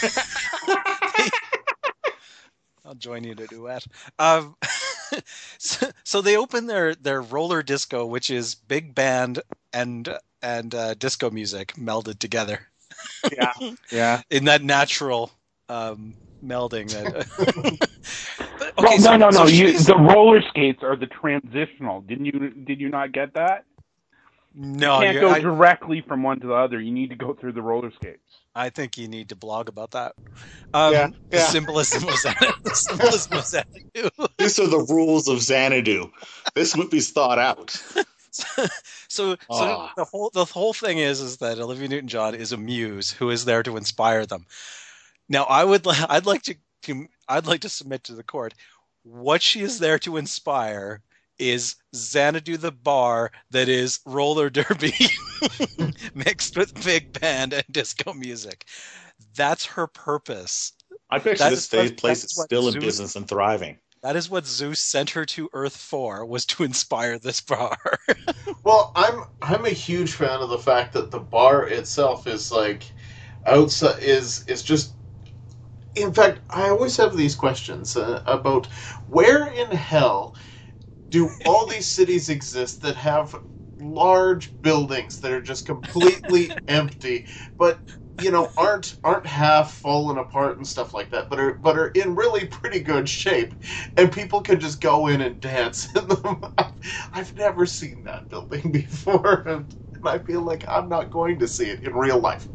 C: I'll join you to duet. Um, so, so they open their, their roller disco, which is big band and and uh, disco music melded together.
A: Yeah, yeah.
C: In that natural um, melding. That, but,
D: well,
C: okay,
D: no,
C: so,
D: no, no.
C: so
D: You,
C: she's-
D: the roller skates are the transitional. Didn't you? Did you not get that?
C: no,
D: you can't
C: you-
D: go
C: I,
D: directly from one to the other. You need to go through the roller skates.
C: I think you need to blog about that. Um,
A: Yeah,
C: the
A: yeah.
C: symbolism was that. The symbolism was that.
A: These are the rules of Xanadu. This movie's thought out.
C: so, so
A: Ah.
C: the whole the whole thing is is that Olivia Newton-John is a muse who is there to inspire them. Now, I would li- I'd like to, to I'd like to submit to the court what she is there to inspire is Xanadu the bar that is roller derby mixed with big band and disco music. That's her purpose.
A: I bet
C: That
A: you
C: is
A: this
C: what-
A: place
C: that's
A: is
C: what
A: still in
C: Zeus-
A: business and thriving.
C: That is what Zeus sent her to Earth for, was to inspire this bar.
B: Well, I'm I'm a huge fan of the fact that the bar itself is like outside is is just. In fact, I always have these questions uh, about where in hell do all these cities exist that have large buildings that are just completely empty, but you know aren't aren't half fallen apart and stuff like that, but are but are in really pretty good shape, and people can just go in and dance in them. I've, I've never seen that building before, and, and I feel like I'm not going to see it in real life.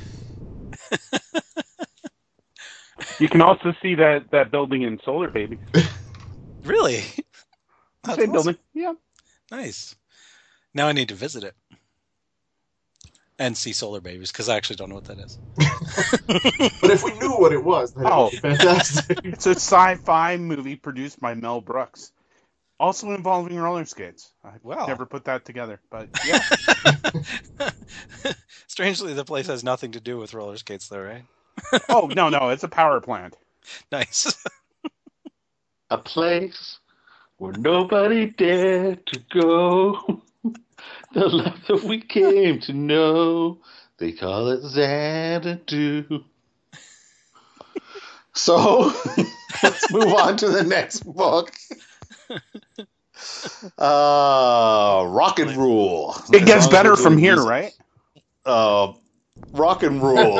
E: You can also see that, that building in Solar Baby.
C: Really? That's
E: Same
C: awesome.
E: building. Yeah.
C: Nice. Now I need to visit it and see Solar Babies because I actually don't know what that is.
B: But if we knew what it was, then
D: Oh.
B: it would be fantastic.
D: It's a sci-fi movie produced by Mel Brooks, also involving roller skates. I
C: Wow.
D: never put that together, but yeah.
C: Strangely, the place has nothing to do with roller skates, though, right?
D: Oh no, no, it's a power plant.
C: Nice.
A: A place
E: Where nobody dared to go. The life that we came to know. They call it Xanadu.
A: So, let's move on to the next book. Uh, Rock and Rule.
D: It gets better from here, music. Right?
A: Uh, Rock and Rule.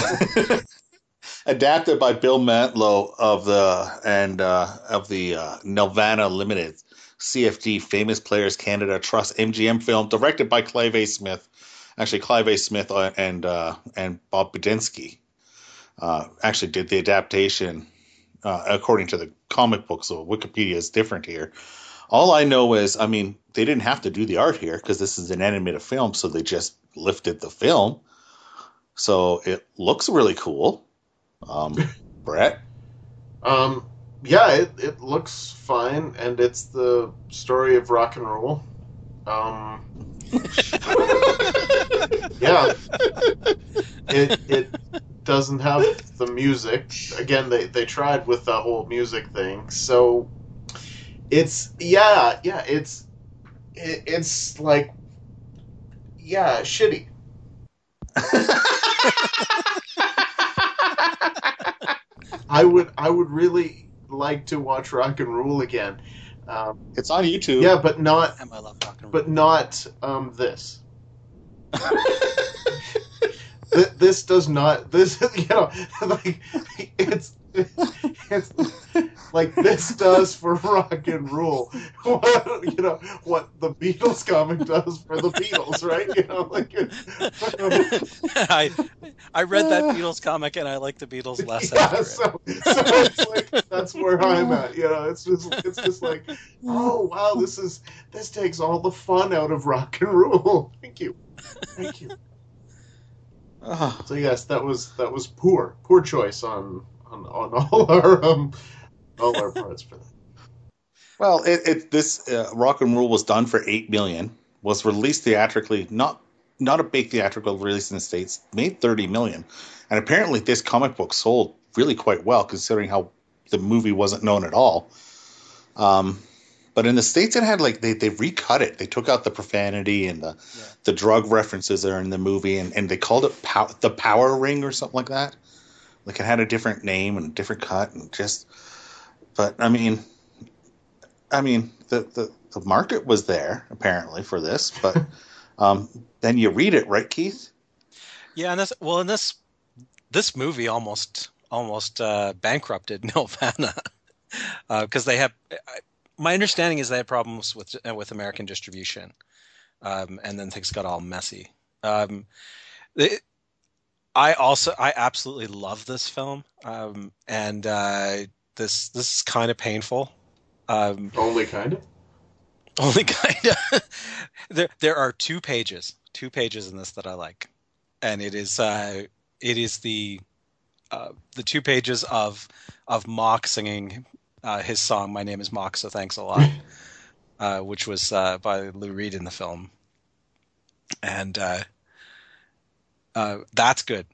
A: Adapted by Bill Mantlo of the and uh, of the uh, Nelvana Limited C F D Famous Players Canada Trust M G M film, directed by Clive A. Smith. Actually, Clive A. Smith and uh, and Bob Budinsky uh, actually did the adaptation uh, according to the comic book. So Wikipedia is different here. All I know is, I mean, they didn't have to do the art here because this is an animated film, so they just lifted the film. So it looks really cool. Um, Brett?
B: Um, yeah, it, it looks fine, and it's the story of rock and roll. Um, yeah. It it doesn't have the music. Again, they, they tried with the whole music thing, so it's, yeah, yeah, it's, it, it's like, yeah, shitty. I would I would really like to watch Rock and Roll again. Um,
A: it's on YouTube.
B: Yeah, but not.
C: And I love Rock and Roll.
B: But not um, this. Th- this does not. This you know like it's it's like this does for Rock and Roll. What, you know what the Beatles comic does for the Beatles, right? You know, like it's,
C: I I read that Beatles comic and I like the Beatles less.
B: Yeah,
C: after
B: so, it. so it's like that's where I'm at. You know, it's just it's just like, oh wow, this is this takes all the fun out of Rock and Roll. Thank you, thank you. Uh, so yes, that was that was poor, poor choice on on, on all our um all our parts for that.
A: Well, it, it this uh, Rock and Roll was done for eight million, was released theatrically, not not a big theatrical release in the States, made thirty million, and apparently this comic book sold really quite well considering how the movie wasn't known at all. Um, but in the States, it had like they they recut it. They took out the profanity and the yeah. the drug references that are in the movie, and, and they called it pow- the Power Ring or something like that. Like it had a different name and a different cut, and just. But I mean, I mean the the, the market was there apparently for this, but um, then you read it, right, Keith?
C: Yeah, and this well, in this this movie almost almost uh, bankrupted Nelvana because uh, they have. I, My understanding is they had problems with uh, with American distribution, um, and then things got all messy. Um, it, I also I absolutely love this film, um, and uh, this this is kind of painful. Um,
B: only kind of.
C: Only kind of. there there are two pages, two pages in this that I like, and it is uh, it is the uh, the two pages of of Mock singing. Uh, his song, My Name is Mock, So Thanks a Lot, uh, which was uh, by Lou Reed in the film. And uh, uh, that's good.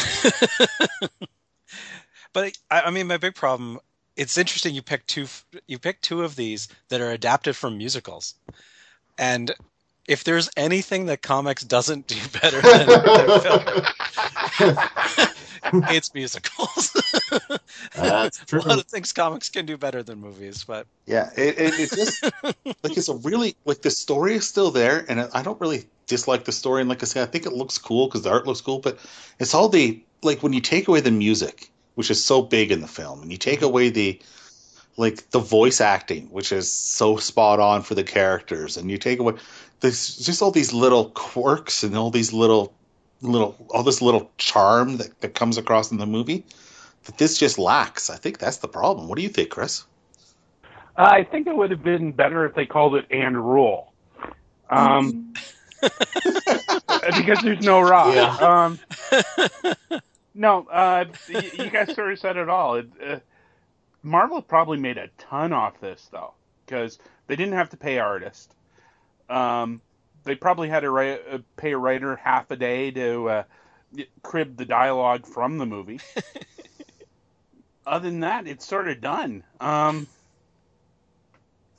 C: But, I, I mean, my big problem, it's interesting you pick two you pick two of these that are adapted from musicals. And if there's anything that comics doesn't do better than their film, it's musicals.
B: That's true.
C: A lot of things comics can do better than movies, but
A: yeah, it, it, it just like it's a really like the story is still there, and I don't really dislike the story. And like I said, I think it looks cool because the art looks cool, but it's all the like when you take away the music, which is so big in the film, and you take away the like the voice acting, which is so spot on for the characters, and you take away there's just all these little quirks and all these little. little all this little charm that, that comes across in the movie that this just lacks. I think that's the problem. What do you think, Chris?
D: Uh, I think it would have been better if they called it And Rule. Um, because there's no rock.
B: Yeah.
D: Um, no, uh, you, you guys sort of said it all. It, uh, Marvel probably made a ton off this, though, because they didn't have to pay artists. Um, They probably had to write, uh, pay a writer half a day to uh, crib the dialogue from the movie. Other than that, it's sort of done. Um,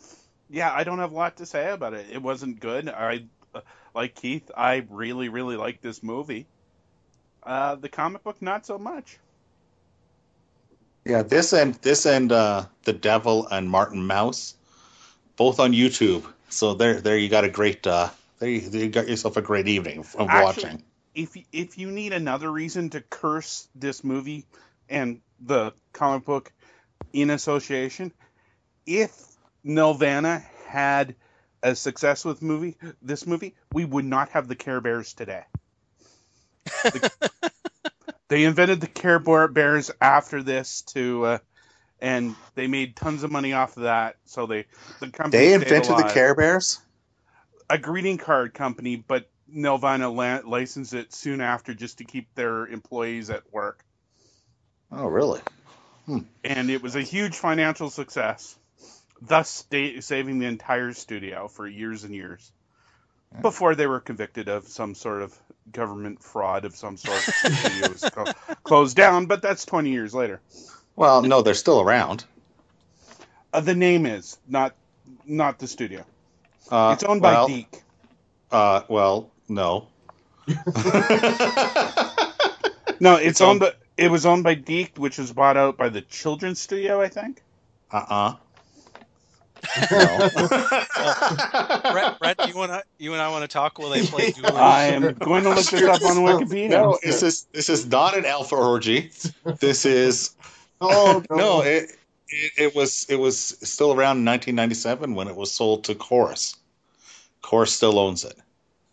D: yeah, I don't have a lot to say about it. It wasn't good. I, like Keith, I really, really like this movie. Uh, the comic book, not so much.
A: Yeah, this and this and uh, The Devil and Martin Mouse, both on YouTube. So there, there you got a great. Uh, there, you, you got yourself a great evening of
D: Actually,
A: watching.
D: if if you need another reason to curse this movie and the comic book in association, if Nelvana had a success with movie this movie, we would not have the Care Bears today. The, they invented the Care Bears after this to, uh, and they made tons of money off of that. So they the company
A: They
D: stayed
A: invented the
D: alive.
A: Care Bears?
D: A greeting card company, but Nelvana la- licensed it soon after just to keep their employees at work.
A: Oh, really?
D: And it was a huge financial success, thus sta- saving the entire studio for years and years before they were convicted of some sort of government fraud of some sort. The studio was co- closed down, but that's twenty years later.
A: Well, no, they're still around.
D: Uh, the name is, not not the studio.
A: Uh,
D: It's owned
A: well,
D: by Deke.
A: Uh, well, no.
D: No, it's,
A: It's
D: owned
A: owned-
D: by, it was owned by Deke, which was bought out by the Children's Studio, I think.
A: Uh-uh.
C: Brett, Brett, you want to you and I want to talk while they play Duel?
D: I am going to look this up on Wikipedia.
A: No, this is this is not an alpha orgy. This is
B: Oh no!
A: no. It, it it was it was still around in nineteen ninety-seven when it was sold to Chorus. Chorus still owns it.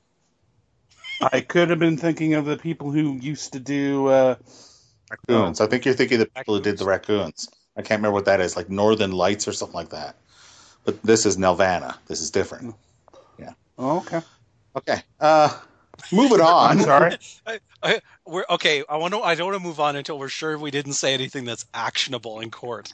D: I could have been thinking of the people who used to do. Uh,
A: Raccoons. I think you're thinking of the people who did the raccoons. I can't remember what that is, like Northern Lights or something like that. But this is Nelvana. This is different.
D: oh, okay.
A: Okay. Uh, moving on.
D: I'm sorry.
C: I, I, we're okay. I want to. I don't want to move on until we're sure we didn't say anything that's actionable in court.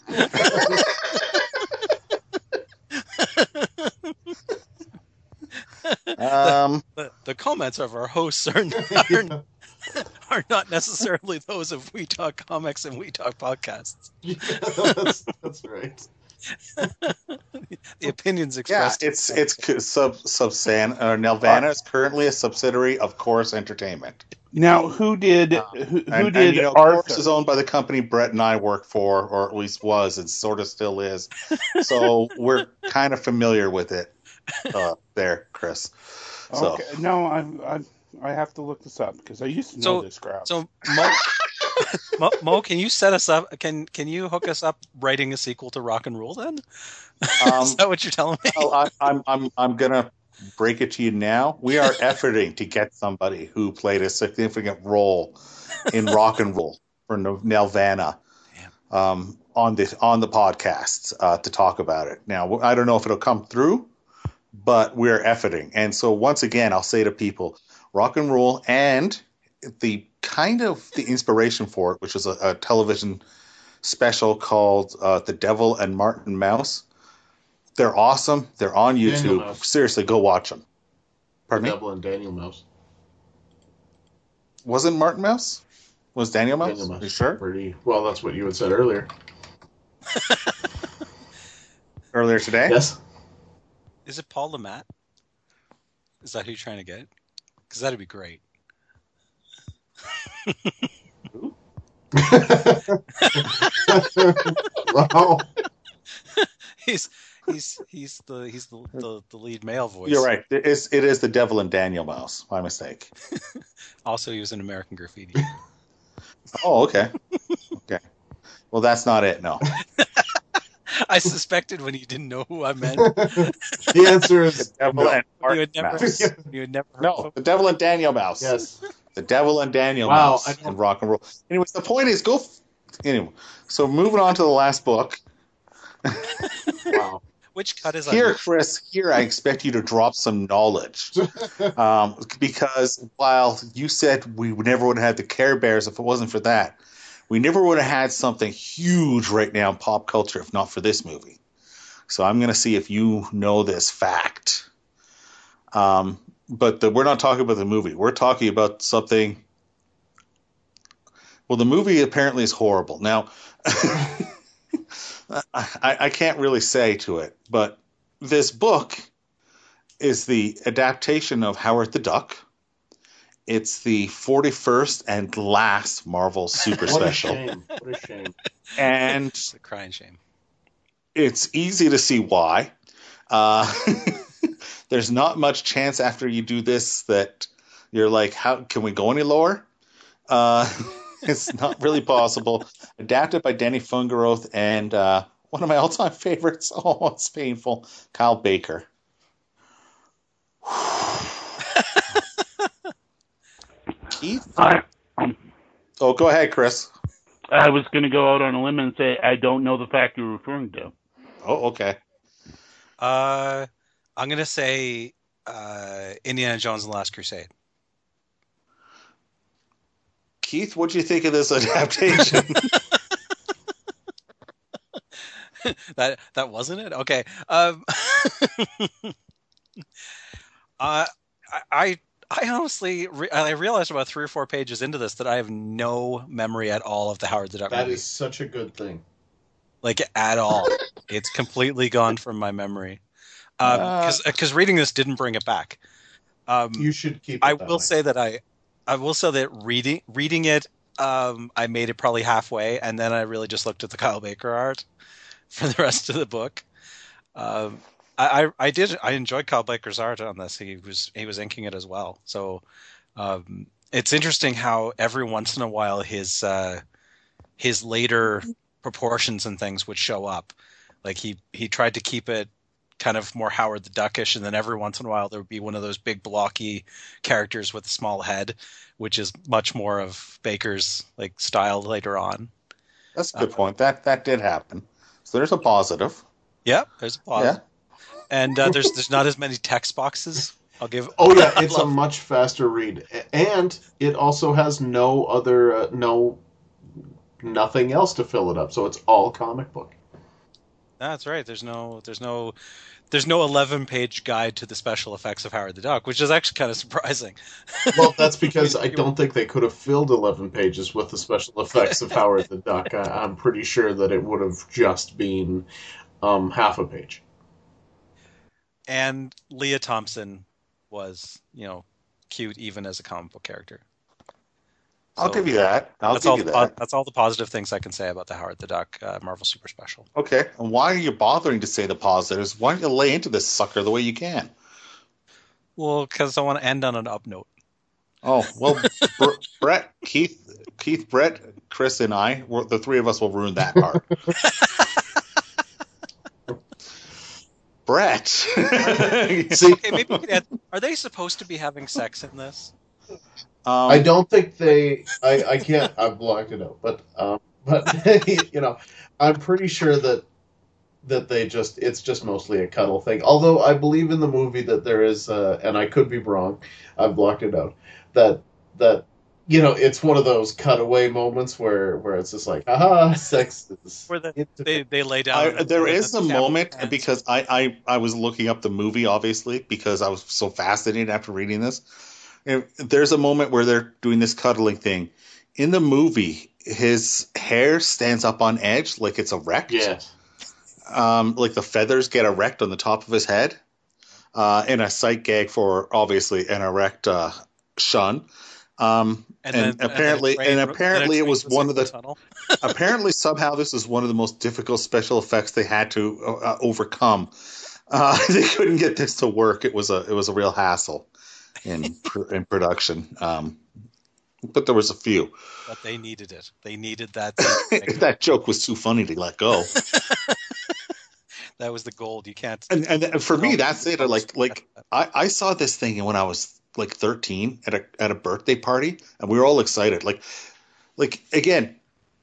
A: Um,
C: The, the comments of our hosts are are, are not necessarily those of We Talk Comics and We Talk Podcasts.
B: Yeah, that's, that's right.
C: The opinions
A: yeah,
C: expressed.
A: it's it's c- sub subsan. Uh, Nelvana is currently a subsidiary of Chorus Entertainment.
D: Now, who did
A: Uh,
D: who, who
A: And,
D: did
A: and, you know,
D: Arthur?
A: Chorus is owned by the company Brett and I work for, or at least was, and sort of still is. So we're kind of familiar with it uh, there, Chris. So
D: Okay. No, I'm, I'm I have to look this up because I used to know
C: So-
D: this crap.
C: So Mo, Mo, Mo, can you set us up? Can can you hook us up writing a sequel to Rock and Roll then?
A: Um,
C: Is that what you're telling me?
A: well, I, I'm I'm I'm gonna break it to you now. We are efforting to get somebody who played a significant role in Rock and Roll for No- Nelvana um, on this on the podcast uh, to talk about it. Now, I don't know if it'll come through, but we're efforting. And so once again, I'll say to people, Rock and Roll and the kind of the inspiration for it, which is a, a television special called uh, The Devil and Martin Mouse. They're awesome. They're on
B: Daniel
A: YouTube.
B: Mouse.
A: Seriously, go watch them. Pardon me?
B: Devil and Daniel Mouse.
A: Wasn't Martin Mouse? Was Daniel Mouse?
B: Daniel Mouse.
A: You sure?
B: Pretty well. That's what you had said earlier.
A: Earlier today?
B: Yes.
C: Is it Paul Lamont? Is that who you're trying to get? Because that'd be great.
B: Wow.
C: He's he's he's the he's the, the, the lead male voice.
A: You're right. It is, it is the Devil and Daniel Mouse. My mistake.
C: Also, he was in American Graffiti.
A: Oh, okay. Okay. Well, that's not it. No.
C: I suspected when you didn't know who I meant.
B: The answer is
A: Devil
B: no.
A: and
C: You
A: Martin
C: had never
A: Mouse.
C: you had never heard
A: No,
C: of him?
A: the Devil and Daniel Mouse.
B: Yes.
A: The Devil and Daniel
B: Wow,
A: Mouse
B: I don't-
A: in Rock and Roll. Anyways, the point is, go. F- anyway, so moving on to the last book.
B: Wow.
C: Which cut is
A: Here,
C: on?
A: Chris, here I expect you to drop some knowledge. Um, because while you said we never would have had the Care Bears if it wasn't for that, we never would have had something huge right now in pop culture if not for this movie. So I'm going to see if you know this fact. Um, but the, we're not talking about the movie. We're talking about something. Well, the movie apparently is horrible. Now, I, I can't really say to it, but this book is the adaptation of Howard the Duck. It's the forty-first and last Marvel Super
B: What a
A: Special.
B: shame. What a shame.
A: And
C: It's a crying shame.
A: it's easy to see why. Uh, there's not much chance after you do this that you're like, how can we go any lower? Uh, it's not really possible. Adapted by Danny Fungeroth and uh, one of my all-time favorites. Oh, it's painful. Kyle Baker. Keith?
E: I, um,
A: Oh, go ahead, Chris.
E: I was going to go out on a limb and say I don't know the fact you're referring to.
A: Oh, okay.
C: Uh, I'm gonna say uh, Indiana Jones and the Last Crusade.
A: Keith, what do you think of this adaptation?
C: that that wasn't it. Okay. Um, uh, I I I honestly re- I realized about three or four pages into this that I have no memory at all of the Howard the Duck
B: That
C: movie.
B: is such a good thing.
C: Like at all. It's completely gone from my memory. Because um, because reading this didn't bring it back. Um,
B: You should keep it
C: I
B: that
C: will
B: way.
C: say that I I will say that reading reading it, um, I made it probably halfway, and then I really just looked at the Kyle Baker art for the rest of the book. Um, I, I I did I enjoyed Kyle Baker's art on this. He was he was inking it as well. So um, it's interesting how every once in a while his uh, his later proportions and things would show up. Like he he tried to keep it kind of more Howard the Duckish, and then every once in a while there would be one of those big blocky characters with a small head, which is much more of Baker's like style later on.
A: That's a good uh, point. That that did happen. So there's a positive.
C: Yeah, there's a positive. Yeah. And uh, there's there's not as many text boxes. I'll give.
B: Oh yeah, it's a much faster read, and it also has no other uh, no nothing else to fill it up. So it's all comic book.
C: That's right. There's no there's no there's no eleven page guide to the special effects of Howard the Duck, which is actually kind of surprising.
B: Well, that's because I don't think they could have filled eleven pages with the special effects of Howard the Duck. I, I'm pretty sure that it would have just been um, half a page.
C: And Leah Thompson was, you know, cute even as a comic book character.
A: I'll
C: So
A: give you that. I'll
C: that's
A: give
C: all.
A: you
C: The,
A: that.
C: that's all the positive things I can say about the Howard the Duck uh, Marvel Super Special.
A: Okay. And why are you bothering to say the positives? Why don't you lay into this sucker the way you can?
C: Well, because I want to end on an up note.
A: Oh well, Br- Brett, Keith, Keith, Brett, Chris, and I, we're, the three of us will ruin that part. Brett.
B: See,
C: okay, maybe we could add, are they supposed to be having sex in this?
A: Um,
B: I don't think they. I, I can't. I've blocked it out, but um, but you know, I'm pretty sure that that they just. It's just mostly a cuddle thing. Although I believe in the movie that there is, uh, and I could be wrong. I've blocked it out. That that you know, it's one of those cutaway moments where where it's just like, aha, sex is.
C: Where the, they they lay down.
A: I, there is a moment
C: pants.
A: because I, I I was looking up the movie obviously because I was so fascinated after reading this. And there's a moment where they're doing this cuddling thing. In the movie, his hair stands up on edge like it's erect.
B: Yes.
A: Um, like the feathers get erect on the top of his head. Uh, in a sight gag for obviously an erect uh, Shun. Um, and, and then, apparently, and, train, and apparently, it was one of the. the apparently, somehow, this was one of the most difficult special effects they had to uh, overcome. Uh, they couldn't get this to work. It was a it was a real hassle in in production. Um, but there was a few.
C: But they needed it. They needed that.
A: That joke was too funny to let go.
C: That was the gold. You can't.
A: And and for me, that's it. Like like I, I saw this thing when I was like thirteen at a at a birthday party, and we were all excited. Like like again,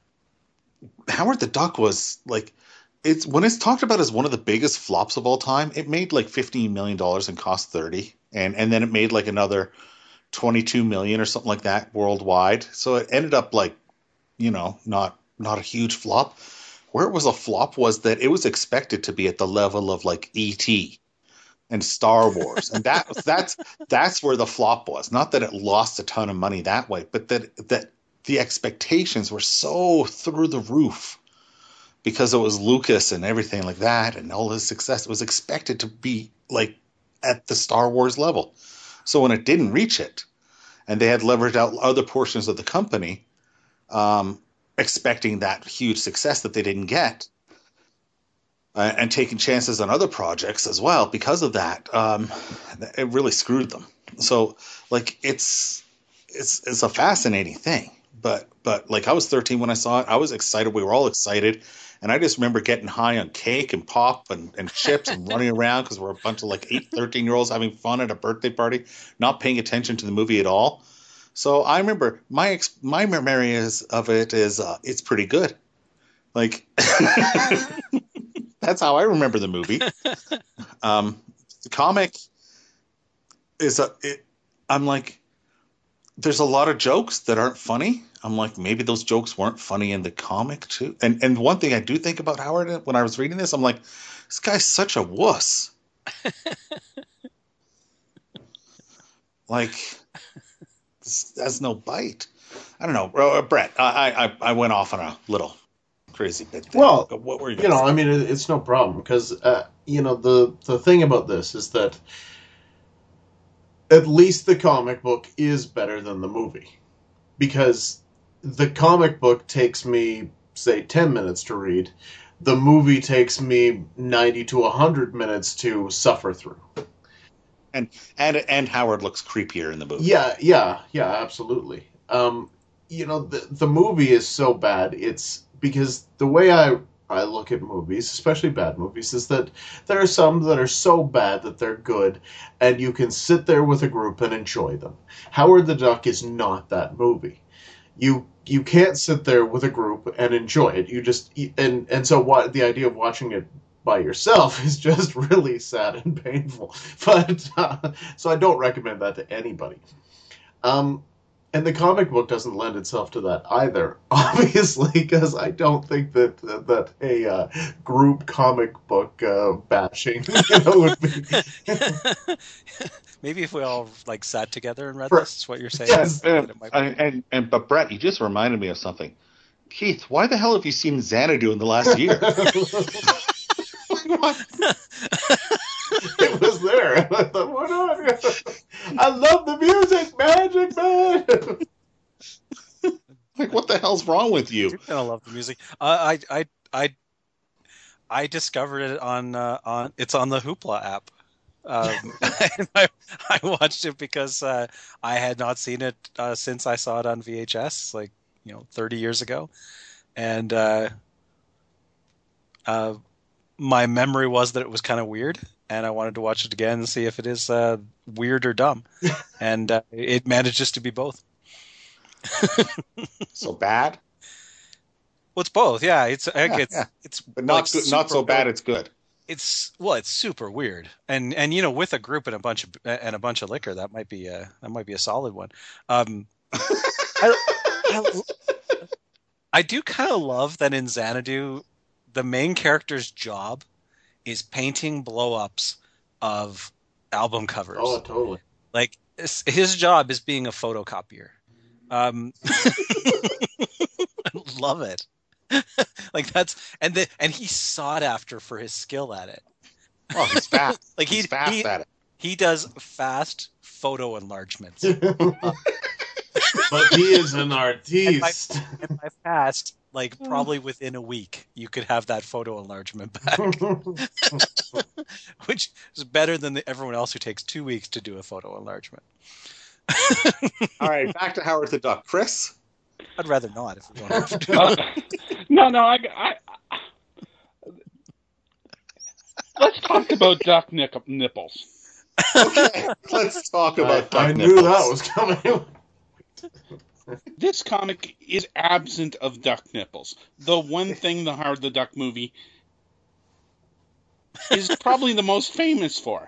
A: Howard the Duck was like it's when it's talked about as one of the biggest flops of all time. It made like fifteen million dollars and cost thirty, and and then it made like another twenty two million or something like that worldwide. So it ended up like you know not not a huge flop. Where it was a flop was that it was expected to be at the level of like E T and Star Wars, and that that's that's where the flop was. Not that it lost a ton of money that way, but that that the expectations were so through the roof because it was Lucas and everything like that, and all his success, it was expected to be like at the Star Wars level. So when it didn't reach it, and they had leveraged out other portions of the company, um, expecting that huge success that they didn't get, uh, and taking chances on other projects as well because of that, um, it really screwed them. So, like, it's it's it's a fascinating thing. But but like, I was thirteen when I saw it. I was excited. We were all excited. And I just remember getting high on cake and pop and, and chips and running around because we're a bunch of like eight, thirteen-year-olds having fun at a birthday party, not paying attention to the movie at all. So I remember my ex- my memory is, of it is uh, it's pretty good. Like, that's how I remember the movie. Um, the comic is a. It, I'm like, there's a lot of jokes that aren't funny. I'm like, maybe those jokes weren't funny in the comic too. And and one thing I do think about Howard when I was reading this, I'm like, this guy's such a wuss. Like, this has no bite. I don't know, uh, Brett. I, I I went off on a little crazy bit there.
B: Well,
A: what were you?
B: You know,
A: saying?
B: I mean, it, it's no problem because uh, you know the the thing about this is that at least the comic book is better than the movie, because the comic book takes me, say, ten minutes to read. The movie takes me ninety to one hundred minutes to suffer through.
A: And and and Howard looks creepier in the movie.
B: Yeah, yeah, yeah, absolutely. Um, you know, the the movie is so bad. It's because the way I I look at movies, especially bad movies, is that there are some that are so bad that they're good, and you can sit there with a group and enjoy them. Howard the Duck is not that movie. You you can't sit there with a group and enjoy it. You just and and so what the idea of watching it by yourself is just really sad and painful. But uh, so I don't recommend that to anybody. Um, and the comic book doesn't lend itself to that either, obviously, because I don't think that that, that a uh, group comic book uh, bashing, you know, would be.
C: Maybe if we all like sat together and read
B: For,
C: this, is what you're saying.
B: Yes.
A: And, and, and, and but Brett, you just reminded me of something. Keith, why the hell have you seen Xanadu in the last year?
B: It was there. And I thought, why not? I love the music, Magic Man.
A: Like, what the hell's wrong with you?
C: I do kind of love the music. Uh, I I I I discovered it on uh, on it's on the Hoopla app. Um, and I, I watched it because uh, I had not seen it uh, since I saw it on V H S, like, you know, thirty years ago, and uh, uh, my memory was that it was kind of weird, and I wanted to watch it again and see if it is uh, weird or dumb, and uh, it manages to be both.
A: So bad?
C: Well, it's both. Yeah, it's
A: Yeah,
C: it's
A: yeah.
C: it's
A: But not
C: like
A: good, not so
C: super-
A: bad. It's good.
C: It's well, it's super weird, and and you know, with a group and a bunch of and a bunch of liquor, that might be a that might be a solid one. Um, I, I, I do kind of love that in Xanadu, the main character's job is painting blow-ups of album covers.
B: Oh, totally.
C: Like, his, his job is being a photocopier. Um, I love it. Like, that's and the and he's sought after for his skill at it.
A: Oh, he's fast.
C: Like
A: he's
C: he,
A: fast
C: he,
A: at it.
C: He does fast photo enlargements.
B: But he is an
C: And by,
B: artiste.
C: and by fast, like probably within a week, you could have that photo enlargement back, which is better than the, everyone else who takes two weeks to do a photo enlargement.
A: All right, back to Howard the Duck. Chris?
C: I'd rather not if we don't have to.
E: Uh, no, no, I, I, I- let's talk about duck nick- nipples.
A: Okay, let's talk about Duck
B: I, I
A: nipples.
B: knew that was coming.
D: This comic is absent of duck nipples. The one thing the Howard the Duck movie is probably the most famous for.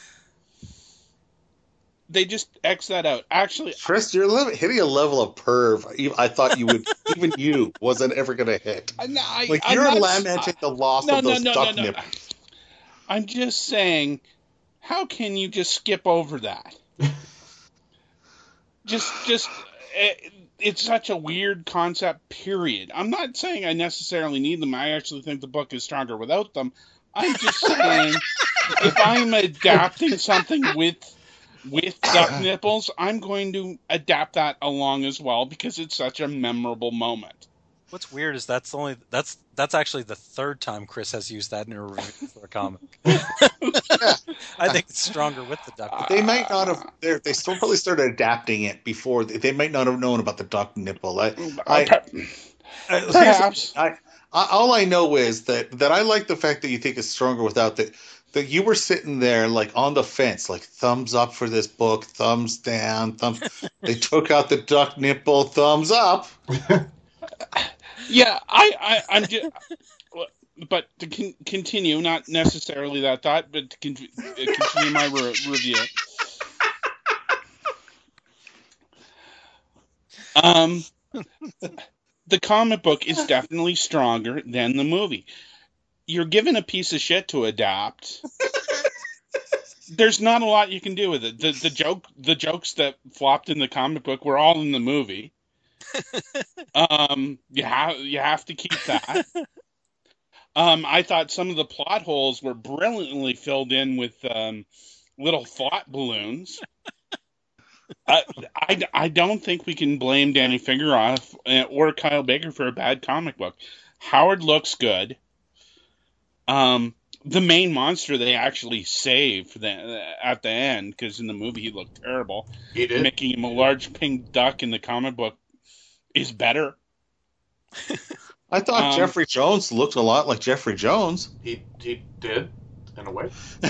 D: They just X that out. Actually,
A: Chris, you're li- hitting a level of perv. You- I thought you would, even you, wasn't ever going to hit.
D: I, I,
A: Like,
D: I'm
A: you're
D: not-
A: lamenting the loss
D: no,
A: of
D: no,
A: those
D: no,
A: duck
D: no, no.
A: nipples.
D: I'm just saying, how can you just skip over that? just, just, uh, it's such a weird concept, period. I'm not saying I necessarily need them. I actually think the book is stronger without them. I'm just saying if I'm adapting something with with duck nipples, I'm going to adapt that along as well because it's such a memorable moment.
C: What's weird is that's only that's that's actually the third time Chris has used that in a review for a comic. I think it's stronger with the duck.
A: But they might not have. They still probably started adapting it before. They might not have known about the duck nipple. I, I, I,
D: Perhaps.
A: I, I, all I know is that that I like the fact that you think it's stronger without that. That you were sitting there like on the fence, like thumbs up for this book, thumbs down, thumbs. They took out the duck nipple, thumbs up.
D: Yeah, I, I, I'm just, but to con- continue, not necessarily that thought, but to con- continue my re- review. Um, the comic book is definitely stronger than the movie. You're given a piece of shit to adapt. There's not a lot you can do with it. The the joke, the jokes that flopped in the comic book were all in the movie. um, you have you have to keep that. Um, I thought some of the plot holes were brilliantly filled in with um, little thought balloons. uh, I, I don't think we can blame Danny Fingeroff or Kyle Baker for a bad comic book. Howard looks good. Um, the main monster they actually save the, at the end, because in the movie he looked terrible.
B: He did.
D: Making him a large pink duck in the comic book is better.
A: I thought um, Jeffrey Jones looked a lot like Jeffrey Jones.
B: He he did, in a way.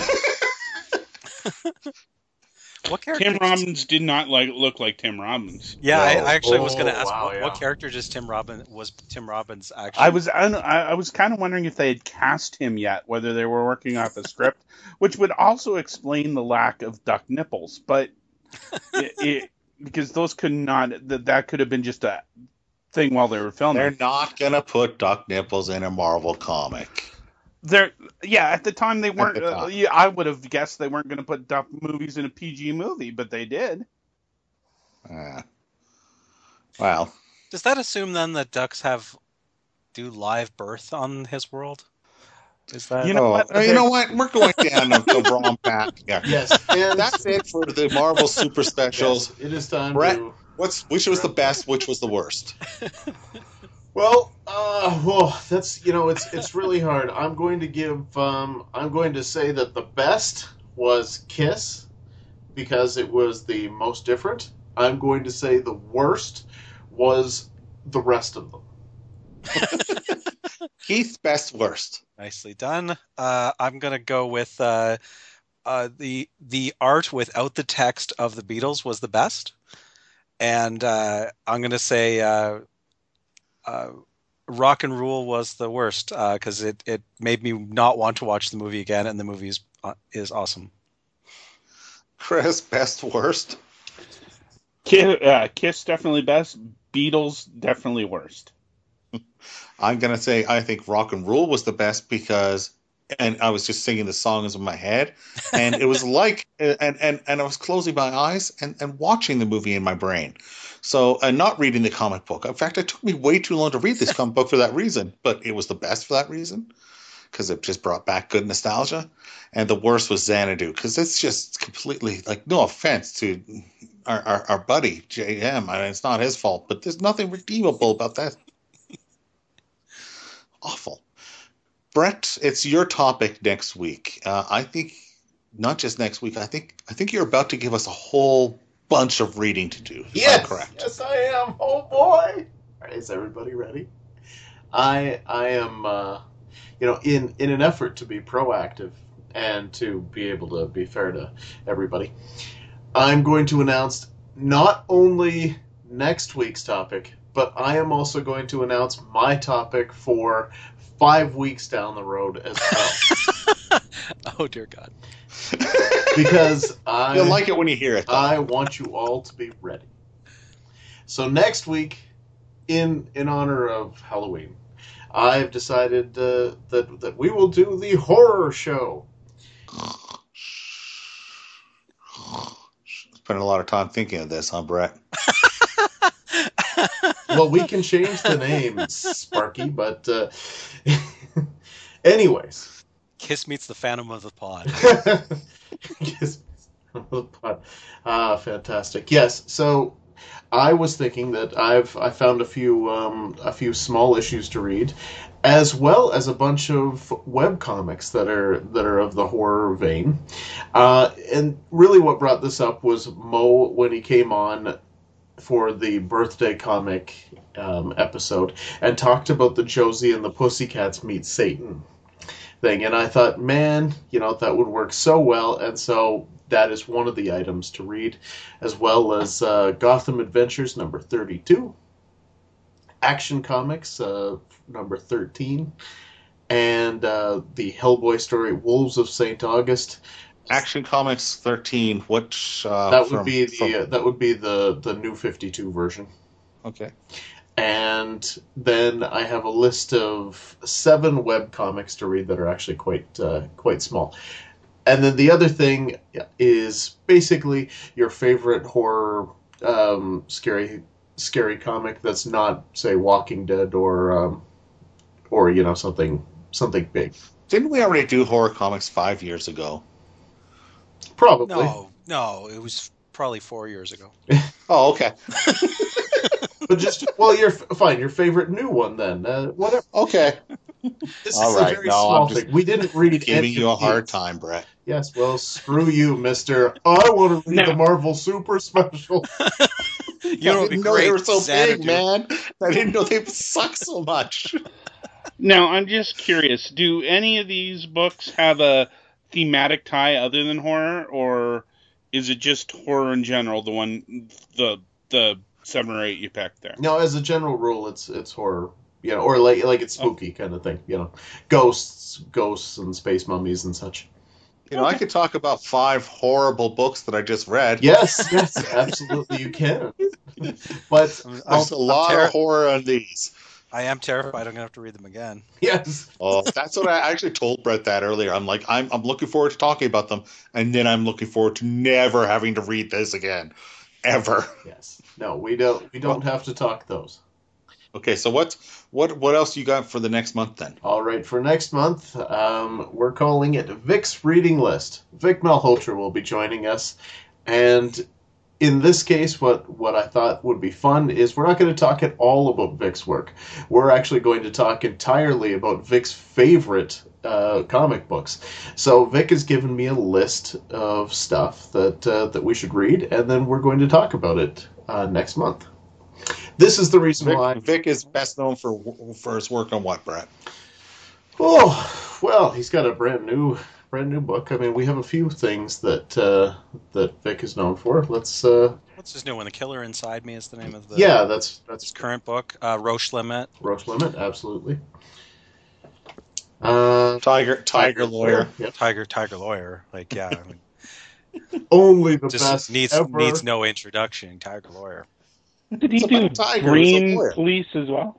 D: What character? Tim Robbins did not like look like Tim Robbins.
C: Yeah,
B: No.
C: I, I actually
B: Oh,
C: was going to ask
B: wow,
C: what,
B: yeah.
C: what character does Tim Robbins was Tim Robbins actually?
D: I was I, I was kind of wondering if they had cast him yet, whether they were working off a script, which would also explain the lack of duck nipples. But it, it, because those could not that that could have been just a thing while they were filming.
A: They're not gonna put duck nipples in a Marvel comic.
D: They're yeah. At the time, they weren't. The time. Uh, yeah, I would have guessed they weren't going to put duck movies in a P G movie, but they did.
A: Uh, well,
C: does that assume then that ducks have do live birth on his world? Is that
A: you know? Oh, what? You know what? We're going down the, the wrong path here.
B: Yes,
A: and that's it for the Marvel Super Specials.
B: Yes, it is time
A: Brett,
B: to.
A: What's which was the best? Which was the worst?
B: Well, uh, well, that's you know, it's it's really hard. I'm going to give, um, I'm going to say that the best was Kiss because it was the most different. I'm going to say the worst was the rest of them.
A: Keith's best worst.
C: Nicely done. Uh, I'm gonna go with uh, uh, the the art without the text of the Beatles was the best, and uh, I'm gonna say. Uh, Uh, Rock and Rule was the worst because uh, it, it made me not want to watch the movie again, and the movie is, uh, is awesome.
A: Chris, best worst?
D: Kiss, uh, Kiss definitely best. Beatles definitely worst.
A: I'm going to say I think Rock and Rule was the best because, and I was just singing the songs in my head, and it was like, and, and, and I was closing my eyes and, and watching the movie in my brain. So, and not reading the comic book. In fact, it took me way too long to read this comic book for that reason. But it was the best for that reason because it just brought back good nostalgia. And the worst was Xanadu because it's just completely like no offense to our, our, our buddy J M. I mean, it's not his fault, but there's nothing redeemable about that. Awful. Brett, it's your topic next week. Uh, I think not just next week. I think I think you're about to give us a whole bunch of reading to do.
B: Yes,
A: correct.
B: Yes, I am. Oh boy! All right, is everybody ready? I I am, uh, you know, in in an effort to be proactive and to be able to be fair to everybody, I'm going to announce not only next week's topic, but I am also going to announce my topic for five weeks down the road as well.
C: Oh dear God.
B: Because I
A: You'll like it when you hear it. Though.
B: I want you all to be ready. So next week, in in honor of Halloween, I've decided uh, that that we will do the horror show.
A: Spent a lot of time thinking of this, huh, Brett?
B: well, we can change the name, Sparky, but uh, anyways.
C: Kiss meets the Phantom of the Pod.
B: Kiss Ah, fantastic. Yes, so I was thinking that I've I found a few um, a few small issues to read, as well as a bunch of web comics that are that are of the horror vein. Uh, and really, what brought this up was Mo when he came on for the birthday comic um, episode and talked about the Josie and the Pussycats meet Satan thing, and I thought, man, you know, that would work so well, and so that is one of the items to read, as well as uh, Gotham Adventures number thirty-two, Action Comics uh, number thirteen, and uh, the Hellboy story Wolves of Saint August.
A: Action Comics thirteen. What? Uh,
B: that would
A: from,
B: be the
A: from...
B: uh, that would be the the new fifty-two version.
A: Okay.
B: And then I have a list of seven web comics to read that are actually quite uh, quite small. And then the other thing is basically your favorite horror um, scary scary comic that's not, say, Walking Dead or um, or you know something something big.
A: Didn't we already do horror comics five years ago?
B: Probably.
C: No, no, it was probably four years ago.
A: Oh, okay.
B: But just, well, you're fine. Your favorite new one, then. Uh, whatever.
A: Okay.
B: This
A: All
B: is
A: right.
B: a very
A: No,
B: small
A: I'm just
B: thing. We didn't read
A: giving
B: any
A: you a
B: of
A: hard
B: these.
A: time, Brett.
B: Yes, well, screw you, mister. I want to read
E: No.
B: the Marvel Super Special.
C: You know,
A: I
C: it'd be
A: didn't know they
C: great,
A: were so
C: Xanadu.
A: big, man. I didn't know they suck so much.
E: Now, I'm just curious. Do any of these books have a thematic tie other than horror, or is it just horror in general? The one, the the seven or eight you picked there.
B: No, as a general rule, it's it's horror, you know, or like like it's spooky kind of thing, you know, ghosts, ghosts, and space mummies and such.
A: You know, I could talk about five horrible books that I just read.
B: Yes, yes, absolutely, you can. But
C: I'm, I'm,
A: There's a lot
C: ter-
A: of horror on these.
C: I am terrified. I'm gonna have to read them again.
B: yes,
A: Oh, that's what I actually told Brett that earlier. I'm like, I'm I'm looking forward to talking about them, and then I'm looking forward to never having to read this again, ever.
B: yes. No, we don't. We don't have to talk those.
A: Okay, so what what what else you got for the next month then?
B: All right, for next month, um, we're calling it Vic's Reading List. Vic Malhotra will be joining us, and in this case, what, what I thought would be fun is we're not going to talk at all about Vic's work. We're actually going to talk entirely about Vic's favorite uh, comic books. So Vic has given me a list of stuff that uh, that we should read, and then we're going to talk about it uh, next month. This is the reason
A: Vic,
B: why...
A: Vic is best known for for his work on what, Brett?
B: Oh, well, he's got a brand new brand new book. I mean, we have a few things that uh, that Vic is known for. Let's. Uh,
C: What's his new one? The Killer Inside Me is the name of the
B: yeah, that's that's
C: his current book. Uh, Roche Limit.
B: Roche Limit, absolutely. Uh,
A: Tiger Tiger Lawyer.
B: Yep.
C: Tiger Tiger Lawyer. Like yeah, I mean,
B: Only the
C: just
B: best
C: needs
B: ever.
C: needs no introduction. Tiger Lawyer.
E: Did he
A: It's
E: do
A: about Tiger, it's a
E: Green
A: lawyer.
E: Police as well?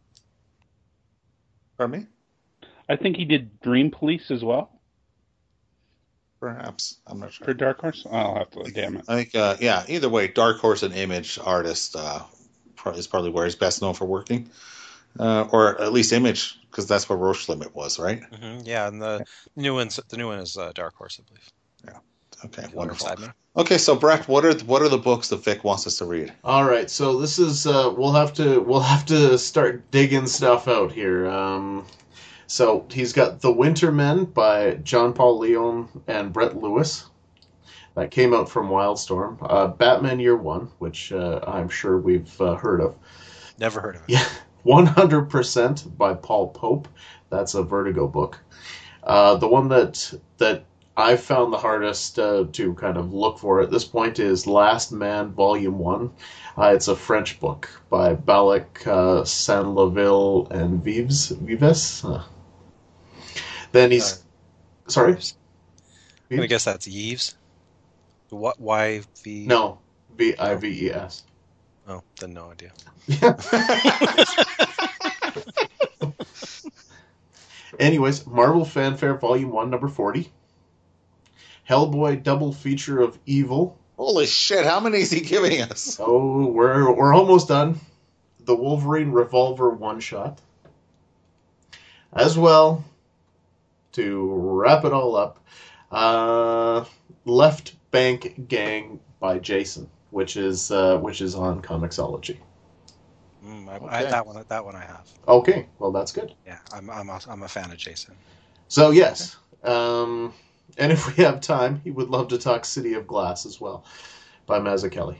A: Pardon me?
E: I think he did Green Police as well
A: Perhaps. I'm not sure.
E: for Dark Horse. I'll have to. Damn it.
A: I think, uh, yeah, either way, Dark Horse and Image artist uh, probably is probably where he's best known for working. Uh, or at least Image, because that's what Roche Limit was, right?
C: Mm-hmm. Yeah, and the new one's the new one is uh, Dark Horse, I believe.
A: Okay,
C: Killer
A: wonderful.
C: Inside Me.
A: Okay, so Brett, what are what are the books that Vic wants us to read?
B: All right, so this is uh, we'll have to we'll have to start digging stuff out here. Um, so he's got The Winter Men by John Paul Leon and Brett Lewis. That came out from Wildstorm. Uh, Batman Year One, which uh, I'm sure we've uh, heard of.
C: Never heard of it.
B: Yeah, one hundred percent by Paul Pope. That's a Vertigo book. Uh, the one that that I found the hardest uh, to kind of look for at this point is Last Man, Volume One. Uh, it's a French book by Balak uh, Saint-Laville and Vives. Vives. Uh, then he's
C: Uh,
B: sorry.
C: I'm gonna guess that's Yves. What? Y V?
B: No, V I V E S.
C: Oh, then no idea.
B: Anyways, Marvel Fanfare Volume One, Number Forty. Hellboy double feature of Evil.
A: Holy shit! How many is he giving us?
B: Oh, we're we're almost done. the Wolverine Revolver one-shot. As well, to wrap it all up, uh, Left Bank Gang by Jason, which is uh, which is on Comixology.
C: Mm, I,
A: Okay.
C: I, that one, that one I have.
B: Okay, well that's good.
C: Yeah, I'm, I'm, a, I'm a fan of Jason.
B: So yes, um, and if we have time, he would love to talk City of Glass as well, by Mazzucchelli.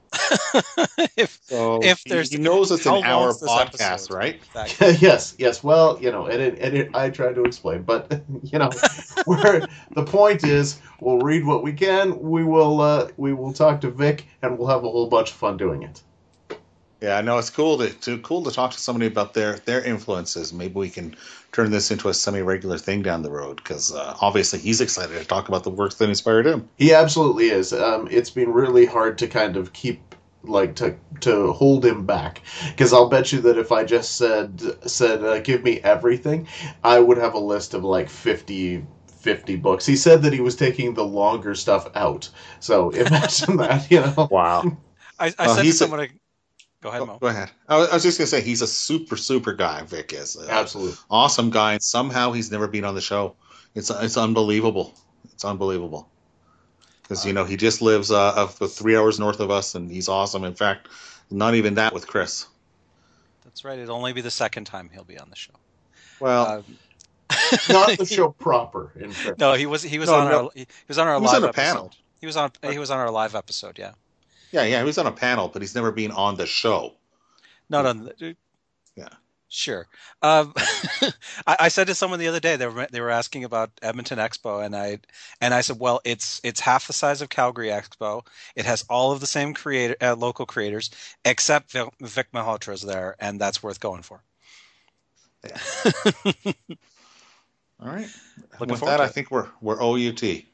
C: if
A: So
C: if
A: he-
C: there's
A: he knows it's
C: how
A: an hour
C: long's this
A: podcast,
C: episode?
A: right?
C: Exactly.
B: Yes, yes. Well, you know, and it, and it, I tried to explain, but you know, where the point is, we'll read what we can. We will, uh, we will talk to Vic, and we'll have a whole bunch of fun doing it.
A: Yeah, no, it's cool to, to cool to talk to somebody about their their influences. Maybe we can turn this into a semi-regular thing down the road because uh, obviously he's excited to talk about the works that inspired him.
B: He absolutely is. Um, it's been really hard to kind of keep, like, to to hold him back, because I'll bet you that if I just said said uh, give me everything, I would have a list of like fifty, fifty books. He said that he was taking the longer stuff out. So imagine that, you know.
A: Wow.
C: I, I
A: Well,
C: said to
A: he's a-
C: someone, I- go ahead,
A: Go,
C: Mo.
A: go ahead. I was, I was just gonna say he's a super super guy. Vic is uh,
B: Absolutely.
A: awesome guy, and somehow he's never been on the show. It's it's unbelievable. It's unbelievable because you know he just lives uh, of the three hours north of us, and he's awesome. In fact, not even that with Chris.
C: That's right. It'll only be the second time he'll be on the show.
A: Well,
C: Um,
B: Not the show proper, in fact.
C: no, he was he was
A: No,
C: on
A: no.
C: our he was on our
A: He was
C: live
A: on a
C: episode.
A: panel.
C: He was on he was on our live episode. Yeah,
A: yeah, yeah, he was on a panel, but he's never been on the show.
C: not on. The,
A: Yeah.
C: Sure. Um, I, I said to someone the other day they were they were asking about Edmonton Expo, and I and I said, well, it's it's half the size of Calgary Expo. It has all of the same creator uh, local creators, except Vic, Vic Malhotra's there, and that's worth going for.
A: All right.
C: Looking
A: With
C: forward
A: that,
C: to
A: I
C: it.
A: think we're we're O U T.